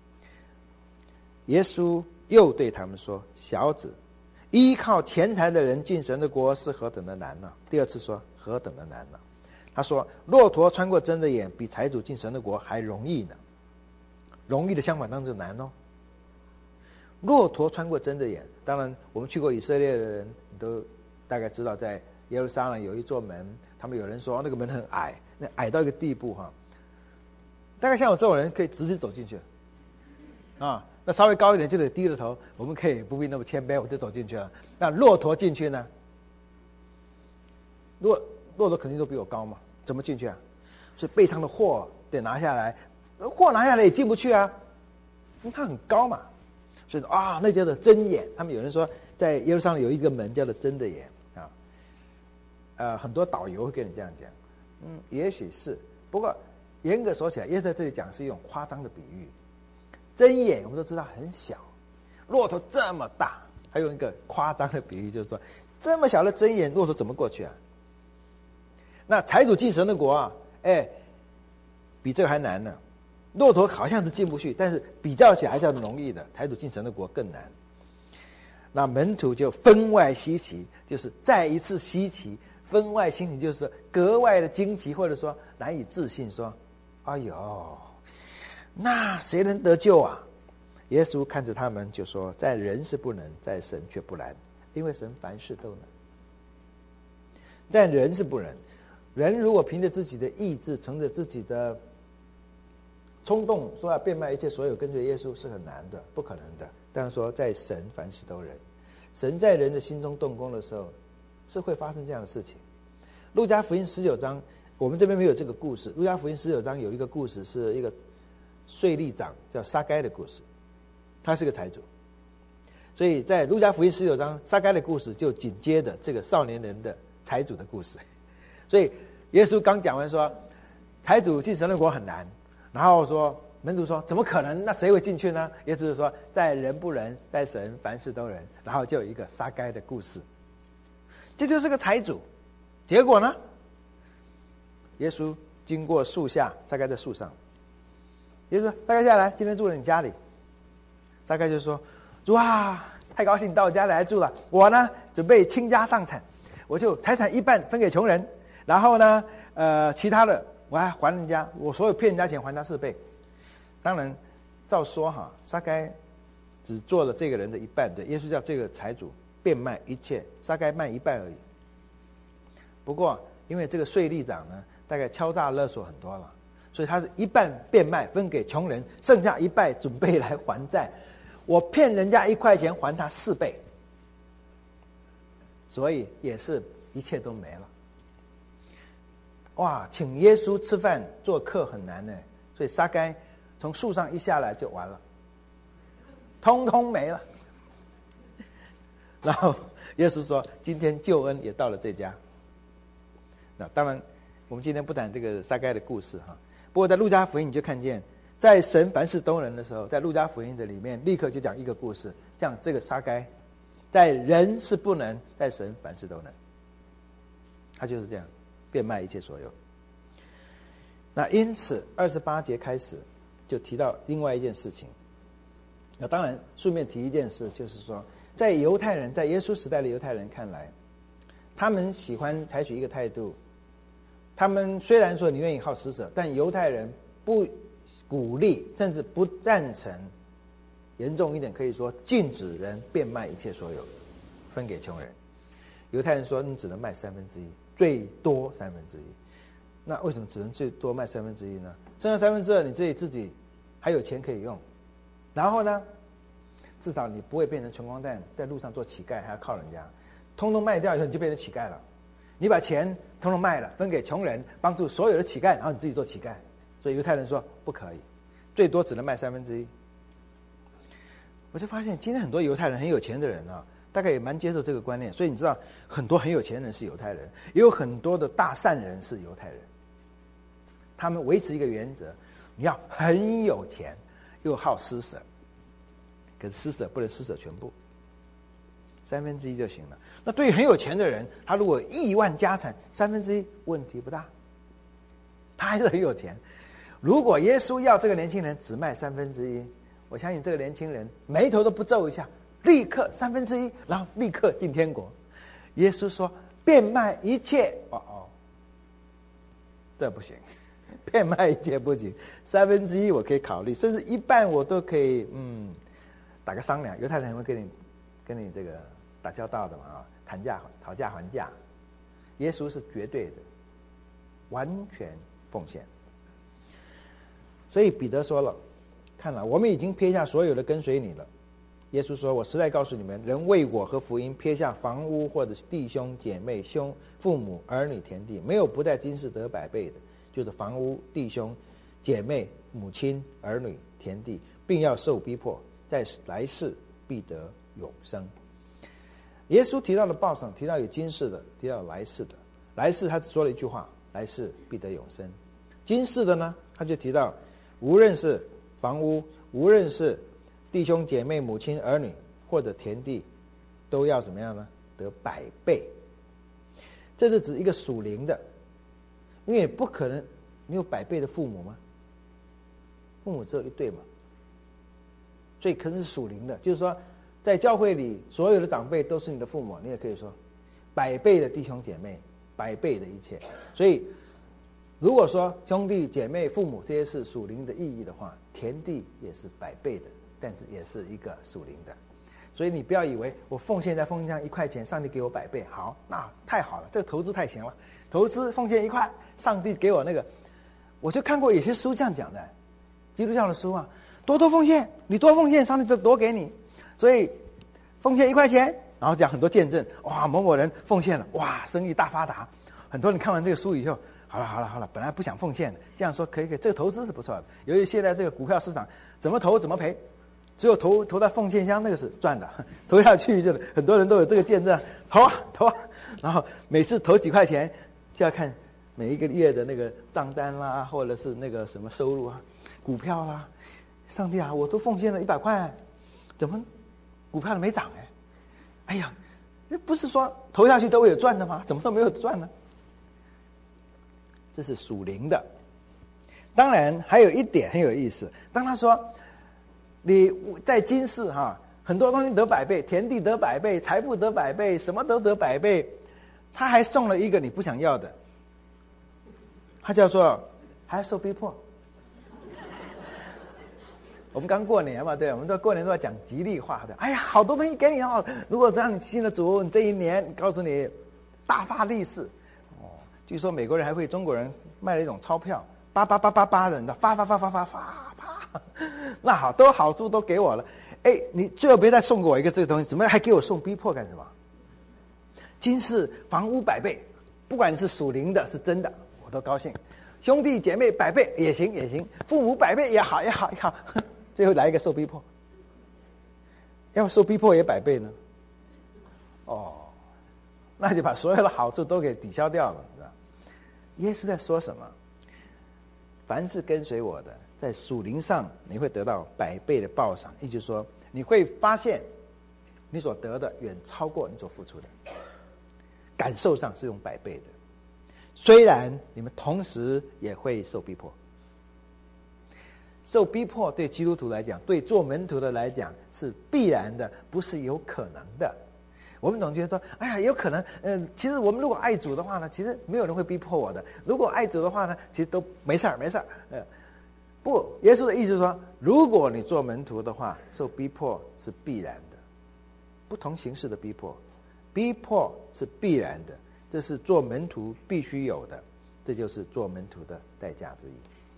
B: 耶稣又对他们说：小子，依靠钱财的人进神的国是何等的难啊！第二次说何等的难啊！他说：骆驼穿过针的眼，比财主进神的国还容易呢。 容易的相反当中难哦。骆驼穿过针的眼，当然我们去过以色列的人都大概知道，在耶路撒冷有一座门，他们有人说那个门很矮，那矮到一个地步哈，大概像我这种人可以直接走进去啊。那稍微高一点就得低着头，我们可以不必那么谦卑，我就走进去了。那骆驼进去呢？骆驼肯定都比我高嘛，怎么进去啊？所以背上的货得拿下来，货拿下来也进不去啊，因为它很高嘛。所以啊，那叫做针眼。他们有人说，在耶路撒冷有一个门叫做针的眼啊。很多导游会跟你这样讲，也许是，不过严格说起来，耶稣在这里讲是一种夸张的比喻。针眼我们都知道很小，骆驼这么大，还有一个夸张的比喻，就是说这么小的针眼，骆驼怎么过去啊？那财主进神的国啊，比这个还难呢。骆驼好像是进不去，但是比较起来还是要容易的，财主进神的国更难。那门徒就分外稀奇，就是再一次稀奇，分外稀奇就是格外的惊奇，或者说难以置信，说哎呦，那谁能得救啊？耶稣看着他们就说，在人是不能，在神却不然，因为神凡事都能。在人是不能，人如果凭着自己的意志，乘着自己的冲动说要变卖一切所有跟随耶稣是很难的，不可能的。但是说在神凡事都能，神在人的心中动工的时候是会发生这样的事情。路加福音19章，我们这边没有这个故事。路加福音19章有一个故事，是一个税吏长叫撒该的故事，他是个财主。所以在路加福音19章，撒该的故事就紧接着这个少年人的财主的故事。所以耶稣刚讲完说财主进神的国很难，然后说门徒说怎么可能？那谁会进去呢？耶稣说在人不能，在神凡事都能。然后就有一个撒该的故事，这就是个财主。结果呢，耶稣经过树下，撒该在树上，耶稣说撒该下来，今天住在你家里。撒该就说主啊，太高兴你到我家里来住了，我呢准备倾家荡产，我就财产一半分给穷人，然后呢其他的我还还人家，我所有骗人家钱还他4倍。当然照说哈，撒该只做了这个人的一半，对，耶稣叫这个财主变卖一切，撒该卖一半而已。不过因为这个税吏长呢大概敲诈勒索很多了，所以他是一半变卖分给穷人，剩下一半准备来还债。我骗人家1块钱还他4倍，所以也是一切都没了。哇，请耶稣吃饭做客很难呢，所以撒该从树上一下来就完了，通通没了。然后耶稣说今天救恩也到了这家。那当然我们今天不谈这个撒该的故事哈，不过在路加福音你就看见，在神凡事都能的时候，在路加福音的里面立刻就讲一个故事，讲这个撒该在人是不能，在神凡事都能。他就是这样变卖一切所有。那因此28节开始就提到另外一件事情。那当然顺便提一件事，就是说在犹太人，在耶稣时代的犹太人看来，他们喜欢采取一个态度，他们虽然说你愿意好施舍，但犹太人不鼓励甚至不赞成，严重一点可以说禁止人变卖一切所有分给穷人。犹太人说你只能卖1/3，最多1/3。那为什么只能最多卖1/3呢？剩下2/3你自己还有钱可以用，然后呢至少你不会变成穷光蛋，在路上做乞丐还要靠人家，通通卖掉以后你就变成乞丐了。你把钱通通卖了分给穷人，帮助所有的乞丐，然后你自己做乞丐。所以犹太人说不可以，最多只能卖1/3。我就发现今天很多犹太人很有钱的人啊，大概也蛮接受这个观念。所以你知道很多很有钱的人是犹太人，也有很多的大善人是犹太人。他们维持一个原则，你要很有钱又好施舍，可是施舍不能施舍全部，1/3就行了。那对于很有钱的人，他如果亿万家产1/3问题不大，他还是很有钱。如果耶稣要这个年轻人只卖1/3，我相信这个年轻人眉头都不皱一下，立刻1/3，然后立刻进天国。耶稣说变卖一切，这不行， 变卖一切不行，1/3我可以考虑，甚至一半我都可以，打个商量。犹太人会跟你这个打交道的嘛啊，讨价还价。耶稣是绝对的，完全奉献。所以彼得说了，看了，我们已经撇下所有的跟随你了。耶稣说，我实在告诉你们，人为我和福音撇下房屋或者是弟兄姐妹父母儿女田地，没有不在今世得100倍的，就是房屋弟兄姐妹母亲儿女田地，并要受逼迫，在来世必得永生。耶稣提到的报赏，提到有今世的，提到有来世的。来世他只说了一句话，来世必得永生。今世的呢，他就提到无论是房屋，无论是弟兄姐妹母亲儿女或者田地，都要怎么样呢？得100倍。这是指一个属灵的，因为不可能你有100倍的父母吗？父母只有一对嘛，所以可能是属灵的，就是说在教会里所有的长辈都是你的父母，你也可以说100倍的弟兄姐妹，100倍的一切。所以如果说兄弟姐妹父母这些是属灵的意义的话，田地也是100倍的，但是也是一个属灵的。所以你不要以为我奉献1块钱，上帝给我100倍，好，那太好了，这个投资太行了，投资奉献1块，上帝给我那个。我就看过有些书这样讲的，基督教的书啊，多奉献，你多奉献，上帝就多给你。所以奉献1块钱，然后讲很多见证，哇，某某人奉献了，哇，生意大发达。很多人看完这个书以后，好了，本来不想奉献的，这样说可以，这个投资是不错的。由于现在这个股票市场怎么投怎么赔，只有投到奉献箱那个是赚的，投下去就很多人都有这个见证，投啊，然后每次投几块钱就要看每一个月的那个账单啦，或者是那个什么收入啊，股票啦。上帝啊，我都奉献了100块，怎么股票没涨？哎呀，不是说投下去都会有赚的吗？怎么都没有赚呢？这是属灵的。当然还有一点很有意思，当他说你在今世很多东西得100倍，田地得100倍，财富得100倍，什么都得100倍，他还送了一个你不想要的，他叫做还要受逼迫。我们刚过年嘛，对，我们过年都要讲吉利话的。哎呀，好多东西给你哦，如果让你信了主，你这一年告诉你大发利市。哦，据说美国人还为中国人卖了一种钞票，8888的，你知道，发，那好，都好处都给我了。哎，你最后别再送给我一个这个东西，怎么还给我送逼迫干什么？今世房屋100倍，不管你是属灵的是真的，我都高兴。兄弟姐妹100倍也行，父母100倍也好。最后来一个受逼迫，要不受逼迫也100倍呢？哦，那就把所有的好处都给抵消掉了，知道？耶稣在说什么？凡是跟随我的，在属灵上你会得到100倍的报赏，也就是说，你会发现你所得的远超过你所付出的，感受上是用100倍的。虽然你们同时也会受逼迫。受逼迫对基督徒来讲，对做门徒的来讲是必然的，不是有可能的。我们总觉得说，哎呀，有可能，其实我们如果爱主的话呢，其实没有人会逼迫我的。如果爱主的话呢，其实都没事儿。不，耶稣的意思是说，如果你做门徒的话，受逼迫是必然的，不同形式的逼迫，逼迫是必然的，这是做门徒必须有的，这就是做门徒的代价之一。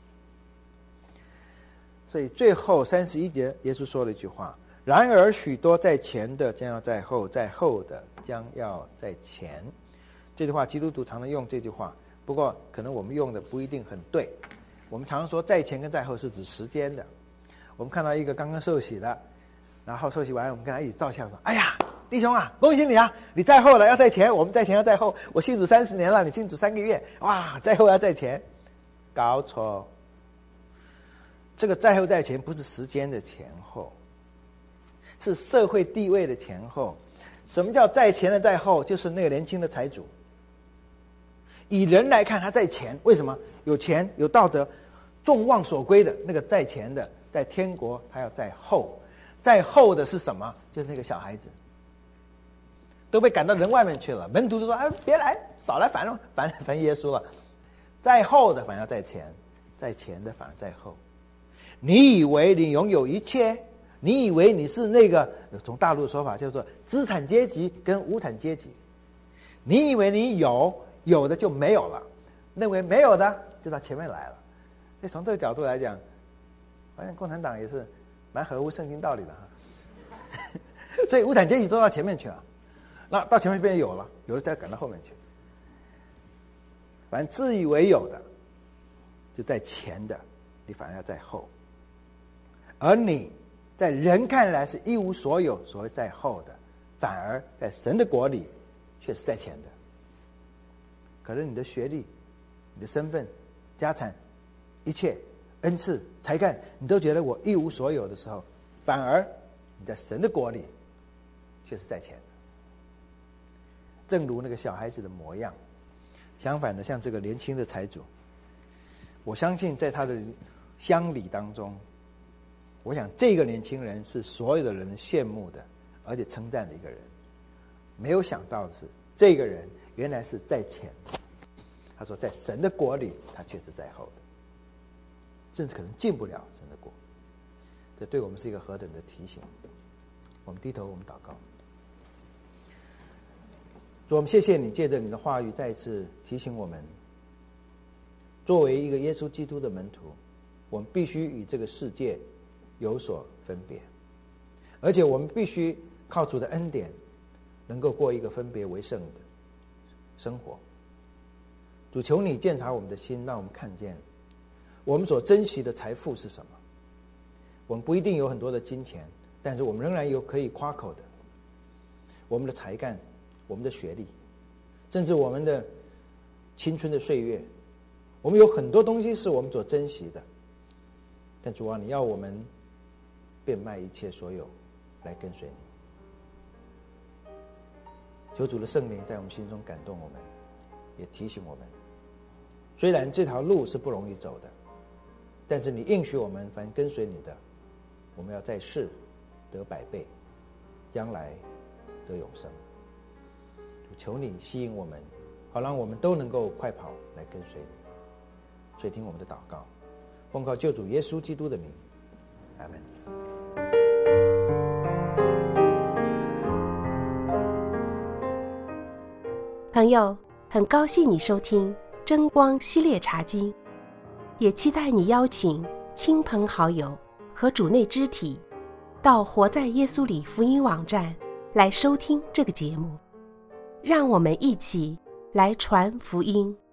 B: 所以最后31节，耶稣说了一句话：然而许多在前的将要在后，在后的将要在前。这句话基督徒常常用这句话，不过可能我们用的不一定很对。我们常说在前跟在后是指时间的。我们看到一个刚刚受洗的，然后受洗完我们跟他一起照相说，哎呀弟兄啊，恭喜你啊，你在后了要在前，我们在前要在后。我信主30年了，你信主3个月，哇，在后要在前。搞错，这个在后在前不是时间的前后，是社会地位的前后。什么叫在前的在后？就是那个年轻的财主，以人来看他在前，为什么？有钱有道德，众望所归的那个在前的，在天国他要在后。在后的是什么？就是那个小孩子，都被赶到人外面去了。门徒就说：“哎，别来，少来烦耶稣了。” 在后的反而在前，在前的反而在后。你以为你拥有一切，你以为你是那个，从大陆的说法叫做资产阶级跟无产阶级，你以为你有的就没有了，认为没有的就到前面来了。所以从这个角度来讲，发现共产党也是蛮合乎圣经道理的哈。所以无产阶级都到前面去了，那到前面变有了，有的再赶到后面去。反正自以为有的就在前的，你反而要在后。而你在人看来是一无所有，所谓在后的，反而在神的国里却是在前的。可能你的学历、你的身份、家产、一切恩赐、才干，你都觉得我一无所有的时候，反而你在神的国里却是在前的。正如那个小孩子的模样，相反的，像这个年轻的财主，我相信在他的乡里当中，我想这个年轻人是所有的人羡慕的，而且称赞的一个人。没有想到的是，这个人原来是在前的。他说，在神的国里，他却是在后的，甚至可能进不了神的国。这对我们是一个何等的提醒！我们低头，我们祷告。主，我们谢谢你，借着你的话语再一次提醒我们，作为一个耶稣基督的门徒，我们必须与这个世界有所分别，而且我们必须靠主的恩典，能够过一个分别为圣的生活。主，求你鉴察我们的心，让我们看见我们所珍惜的财富是什么。我们不一定有很多的金钱，但是我们仍然有可以夸口的，我们的才干，我们的学历，甚至我们的青春的岁月，我们有很多东西是我们所珍惜的。但主啊，你要我们变卖一切所有来跟随你。求主的圣灵在我们心中感动我们，也提醒我们，虽然这条路是不容易走的，但是你应许我们，凡跟随你的，我们要在世得100倍，将来得永生。求你吸引我们，好让我们都能够快跑来跟随你。所以听我们的祷告，奉靠救主耶稣基督的名，阿们。
A: 朋友，很高兴你收听真光系列查经，也期待你邀请亲朋好友和主内肢体到活在耶稣里福音网站来收听这个节目，让我们一起来传福音。